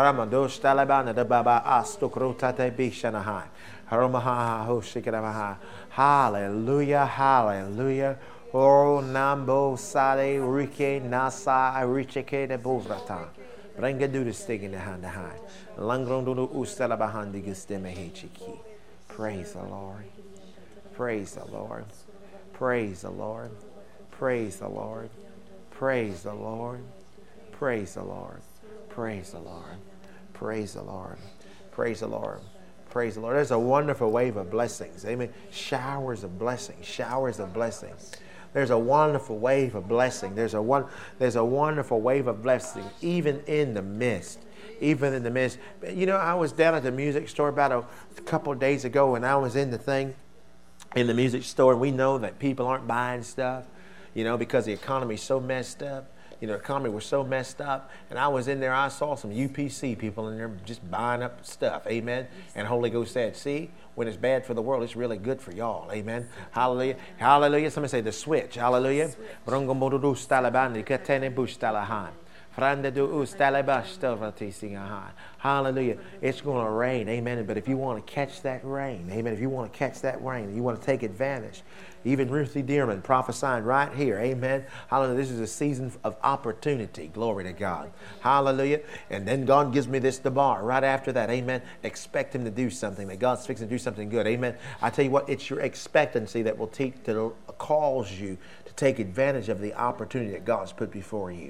Hallelujah. Hallelujah. Oh, Nambo Sade Rike Nasa Richeke de Bovrata. Bring a do the stick in the hand the high. Langrondulu Ustala Bahandi Gistemehechiki. Praise the Lord. Praise the Lord. Praise the Lord. Praise the Lord. Praise the Lord. Praise the Lord. Praise the Lord. Praise the Lord. Praise the Lord. Praise the Lord. There's a wonderful wave of blessings. Amen. Showers of blessings. Showers of blessings. There's a wonderful wave of blessing. There's a one. There's a wonderful wave of blessing, even in the midst, even in the midst. You know, I was down at the music store about a, a couple of days ago, and I was in the thing, in the music store, and we know that people aren't buying stuff, you know, because the economy's so messed up. You know, the economy was so messed up, and I was in there, I saw some U P C people in there just buying up stuff, amen, and Holy Ghost said, see, when it's bad for the world, it's really good for y'all, amen, hallelujah, hallelujah, somebody say the switch, hallelujah, hallelujah, it's going to rain, amen, but if you want to catch that rain, amen, if you want to catch that rain, you want to take advantage. Even Ruthie Dearman prophesying right here. Amen. Hallelujah. This is a season of opportunity. Glory to God. Hallelujah. And then God gives me this debar right after that. Amen. Expect him to do something. That God's fixing to do something good. Amen. I tell you what, it's your expectancy that will teach, that will cause you to take advantage of the opportunity that God's put before you.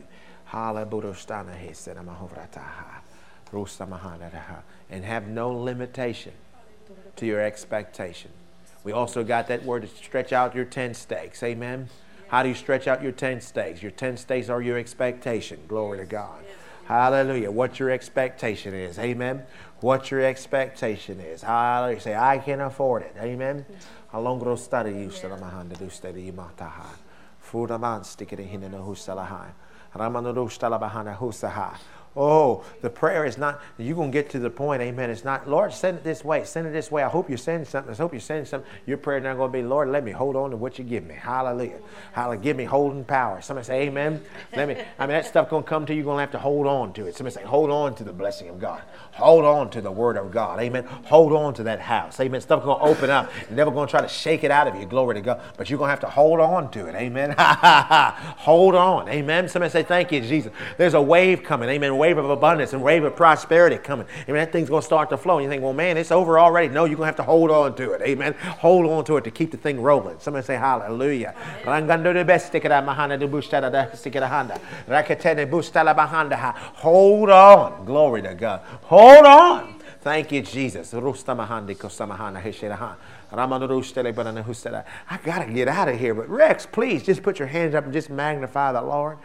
And have no limitation to your expectation. We also got that word to stretch out your tent stakes. Amen. How do you stretch out your tent stakes? Your tent stakes are your expectation. Glory to God. Hallelujah. What your expectation is. Amen. What your expectation is. Hallelujah. Say, I can afford it. Amen. How long will study you? Salamahanda do study mataha. Fudaman stick it in the husalahai. Ramanuru stalabahana husaha. Oh, the prayer is not, you're going to get to the point, amen. It's not, Lord, send it this way. Send it this way. I hope you're sending something. I hope you're sending something. Your prayer is not going to be, Lord, let me hold on to what you give me. Hallelujah. Hallelujah. Give me holding power. Somebody say, amen. Let me, I mean, that stuff going to come to you. You're going to have to hold on to it. Somebody say, hold on to the blessing of God. Hold on to the word of God. Amen. Hold on to that house. Amen. Stuff going to open up. You're never going to try to shake it out of you. Glory to God. But you're going to have to hold on to it. Amen. Hold on. Amen. Somebody say, thank you, Jesus. There's a wave coming. Amen. A wave of abundance and wave of prosperity coming. Amen. That thing's going to start to flow. And you think, well, man, it's over already. No, you're going to have to hold on to it. Amen. Hold on to it to keep the thing rolling. Somebody say hallelujah. Hold on. Glory to God. Hold on. Thank you, Jesus. I got to get out of here. But Rex, please just put your hands up and just magnify the Lord.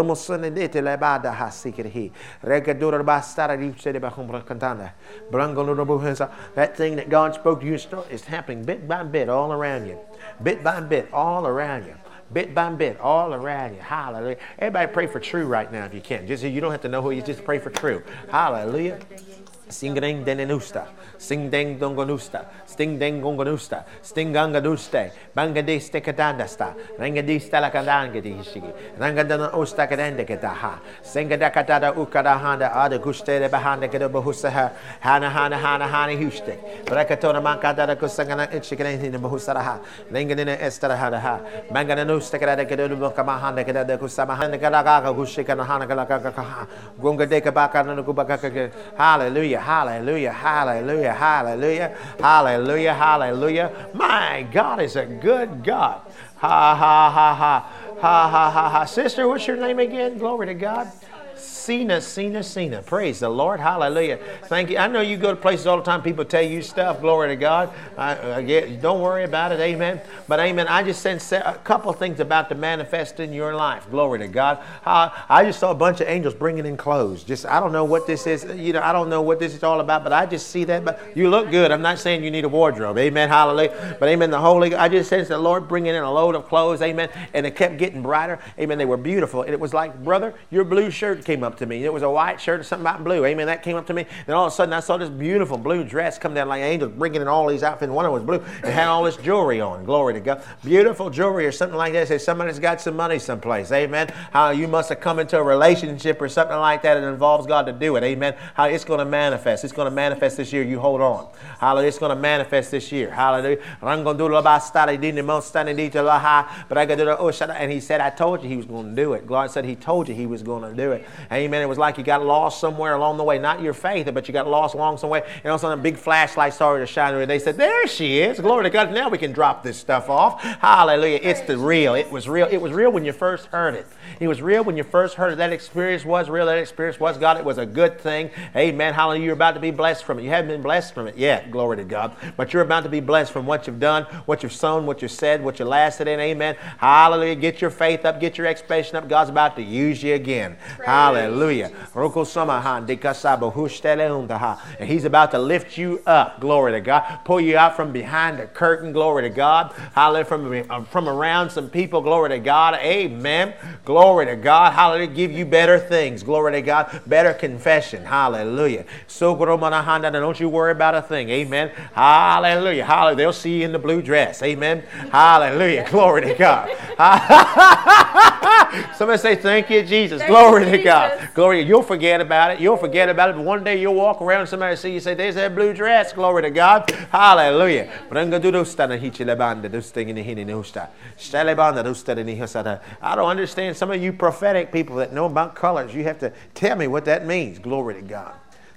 That thing that God spoke to you is happening bit by bit all around you. Bit by bit all around you. Bit by bit, all around you. Hallelujah. Everybody pray for True right now if you can. Just you don't have to know who you just pray for True. Hallelujah. Sing ding denenusta, sing ding dongonusta, sting ding gongonusta, sting gangaduste, bangadi stekadandasta, rangadi stalakandangadi hishigi, rangadana ostakadendekataha, singadakatada ukadahanda, ada guste de bahanda gadabahusaha, hana hana hana hana huste, brakatona mankadada kusangana itchikan in the bahusaraha, lingadina estarahadaha, bangananustakada gadabamahanda gadada kusamahanda galagaga gushikana galagaga, gongadeka bakana gubaka. Hallelujah. Hallelujah, hallelujah, hallelujah, hallelujah, hallelujah. My God is a good God. Ha, ha, ha, ha, ha, ha, ha, ha. Sister, what's your name again? Glory to God. Cena, Cena, Cena. Praise the Lord. Hallelujah. Thank you. I know you go to places all the time. People tell you stuff. Glory to God. I, I get, don't worry about it. Amen. But amen. I just sense a couple of things about to manifest in your life. Glory to God. Uh, I just saw a bunch of angels bringing in clothes. Just, I don't know what this is. You know, I don't know what this is all about, but I just see that. But you look good. I'm not saying you need a wardrobe. Amen. Hallelujah. But amen. The Holy, I just sense the Lord bringing in a load of clothes. Amen. And it kept getting brighter. Amen. They were beautiful. And it was like, brother, your blue shirt came up to me. It was a white shirt and something about blue. Amen. That came up to me. Then all of a sudden I saw this beautiful blue dress come down like angels bringing in all these outfits. One of them was blue and had all this jewelry on. Glory to God. Beautiful jewelry or something like that. Say somebody's got some money someplace. Amen. How you must have come into a relationship or something like that. It involves God to do it. Amen. How it's going to manifest. It's going to manifest this year. You hold on. Hallelujah. It's going to manifest this year. Hallelujah. But I got to do the and he said, I told you he was going to do it. God said he told you he was going to do it. Amen. It was like you got lost somewhere along the way. Not your faith, but you got lost along some way. And all of a sudden a big flashlight started to shine. And they said, there she is. Glory to God. Now we can drop this stuff off. Hallelujah. It's the real. It was real. It was real when you first heard it. It was real when you first heard it. That experience was real. That experience was God. It was a good thing. Amen. Hallelujah. You're about to be blessed from it. You haven't been blessed from it yet. Glory to God. But you're about to be blessed from what you've done, what you've sown, what you've said, what you lasted in. Amen. Hallelujah. Get your faith up. Get your expectation up. God's about to use you again. Praise Hallelujah. Hallelujah. And he's about to lift you up. Glory to God. Pull you out from behind the curtain. Glory to God. Hallelujah. From, from around some people. Glory to God. Amen. Glory to God. Hallelujah. Give you better things. Glory to God. Better confession. Hallelujah. So don't you worry about a thing. Amen. Hallelujah. Hallelujah. They'll see you in the blue dress. Amen. Hallelujah. Glory to God. Somebody say, thank you, Jesus. Thank Glory you, to God. Jesus. Glory. You'll forget about it. You'll forget about it. But one day you'll walk around and somebody see you say, there's that blue dress. Glory to God. Hallelujah. But I'm going to do those things in the I don't understand some of you prophetic people that know about colors. You have to tell me what that means. Glory to God.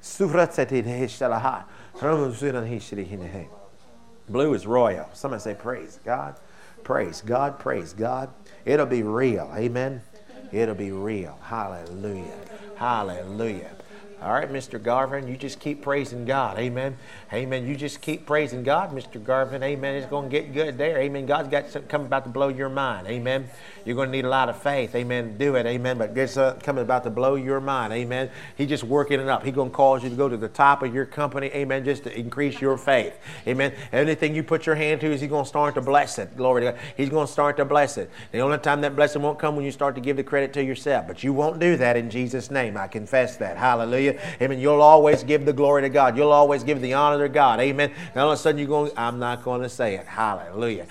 Blue is royal. Somebody say, praise God. Praise God. Praise God. It'll be real. Amen. It'll be real. Hallelujah. Hallelujah. All right, Mister Garvin, you just keep praising God. Amen. Amen. You just keep praising God, Mister Garvin. Amen. It's going to get good there. Amen. God's got something coming about to blow your mind. Amen. You're going to need a lot of faith. Amen. Do it. Amen. But it's uh, coming about to blow your mind. Amen. He's just working it up. He's going to cause you to go to the top of your company. Amen. Just to increase your faith. Amen. Anything you put your hand to, is He's going to start to bless it. Glory to God. He's going to start to bless it. The only time that blessing won't come when you start to give the credit to yourself. But you won't do that in Jesus' name. I confess that. Hallelujah. Amen. You'll always give the glory to God. You'll always give the honor to God. Amen. And all of a sudden you're going, I'm not going to say it. Hallelujah.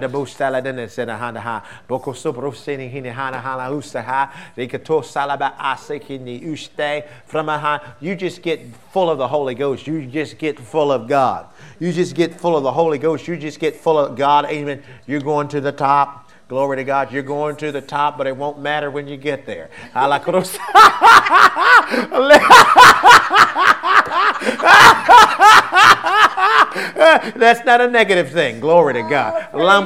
You just get full of the Holy Ghost. You just get full of God. You just get full of the Holy Ghost. You just get full of God. Amen. You're going to the top. Glory to God. You're going to the top, but it won't matter when you get there. That's not a negative thing. Glory to God.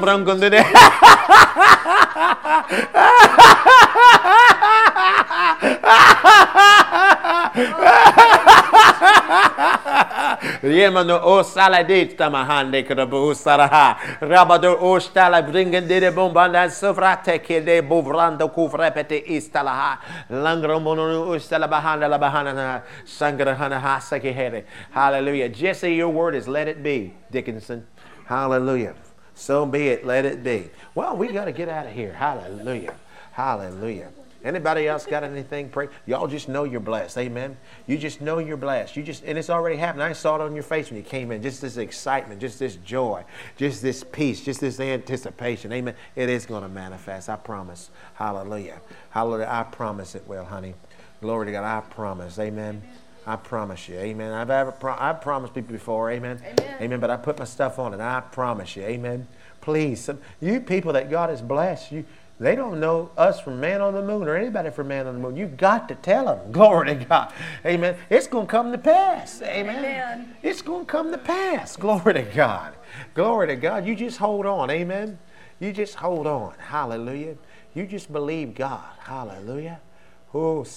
Yemano o saladit tamahande krabu saraha rabado o stala bringen de bombanda sofrate ke de bovrando kufrepete istalaha langromono o stala bahanda la bahana sangrahana hasakehere. Hallelujah. Jesse, your word is let it be, Dickinson. Hallelujah. So be it, let it be. Well, we got to get out of here. Hallelujah. Hallelujah. Anybody else got anything? Pray. Y'all just know you're blessed. Amen. You just know you're blessed. You just, and it's already happened. I saw it on your face when you came in. Just this excitement, just this joy, just this peace, just this anticipation. Amen. It is going to manifest. I promise. Hallelujah. Hallelujah. I promise it will, honey. Glory to God. I promise. Amen. I promise you. Amen. I've ever pro- I've promised people before. Amen. Amen. Amen. But I put my stuff on it. I promise you. Amen. Please, some, you people that God has blessed, you. They don't know us from man on the moon or anybody from man on the moon. You've got to tell them. Glory to God. Amen. It's going to come to pass. Amen. Amen. It's going to come to pass. Glory to God. Glory to God. You just hold on. Amen. You just hold on. Hallelujah. You just believe God. Hallelujah. Oh,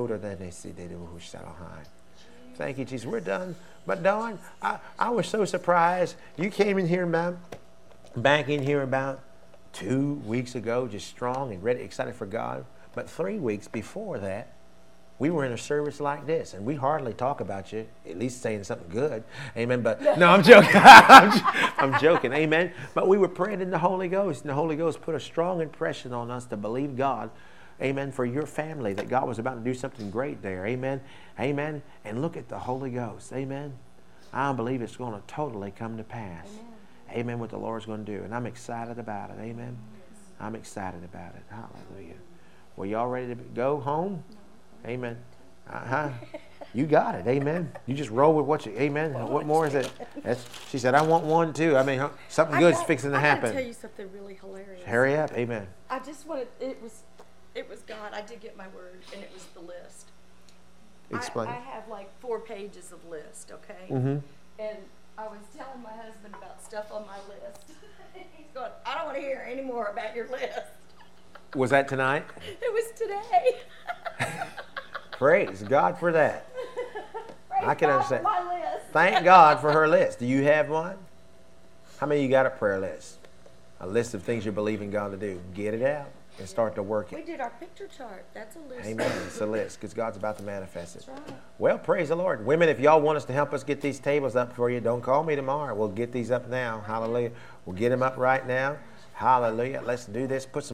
thank you, Jesus. We're done. But Dawn, I, I was so surprised. You came in here about, back in here about two weeks ago, just strong and ready, excited for God. But three weeks before that, we were in a service like this, and we hardly talk about you, at least saying something good. Amen. But no, I'm joking. I'm, I'm joking. Amen. But we were praying in the Holy Ghost, and the Holy Ghost put a strong impression on us to believe God. Amen. For your family, that God was about to do something great there. Amen. Amen. And look at the Holy Ghost. Amen. I believe it's going to totally come to pass. Amen. Amen, what the Lord's going to do. And I'm excited about it. Amen. I'm excited about it. Hallelujah. Well, y'all ready to go home? Amen. Uh-huh. You got it. Amen. You just roll with what you, amen. What more is it? That's, she said, I want one too. I mean, huh, something good's got, fixing to I happen. I tell you something really hilarious. Hurry up. Amen. I just wanted, it was, it was God. I did get my word, and it was the list. Explain. I, I have like four pages of list, okay? Mm-hmm. And I was telling my husband about stuff on my list. He's going, I don't want to hear any more about your list. Was that tonight? It was today. Praise God for that. Praise I can God understand. for my list. Thank God for her list. Do you have one? How many of you got a prayer list? A list of things you're believing God to do. Get it out and start to work We it. did our picture chart. That's a list. Amen. It's a list because God's about to manifest it. That's right. Well, praise the Lord. Women, if y'all want us to help us get these tables up for you, don't call me tomorrow. We'll get these up now. Hallelujah. We'll get them up right now. Hallelujah. Let's do this. Put some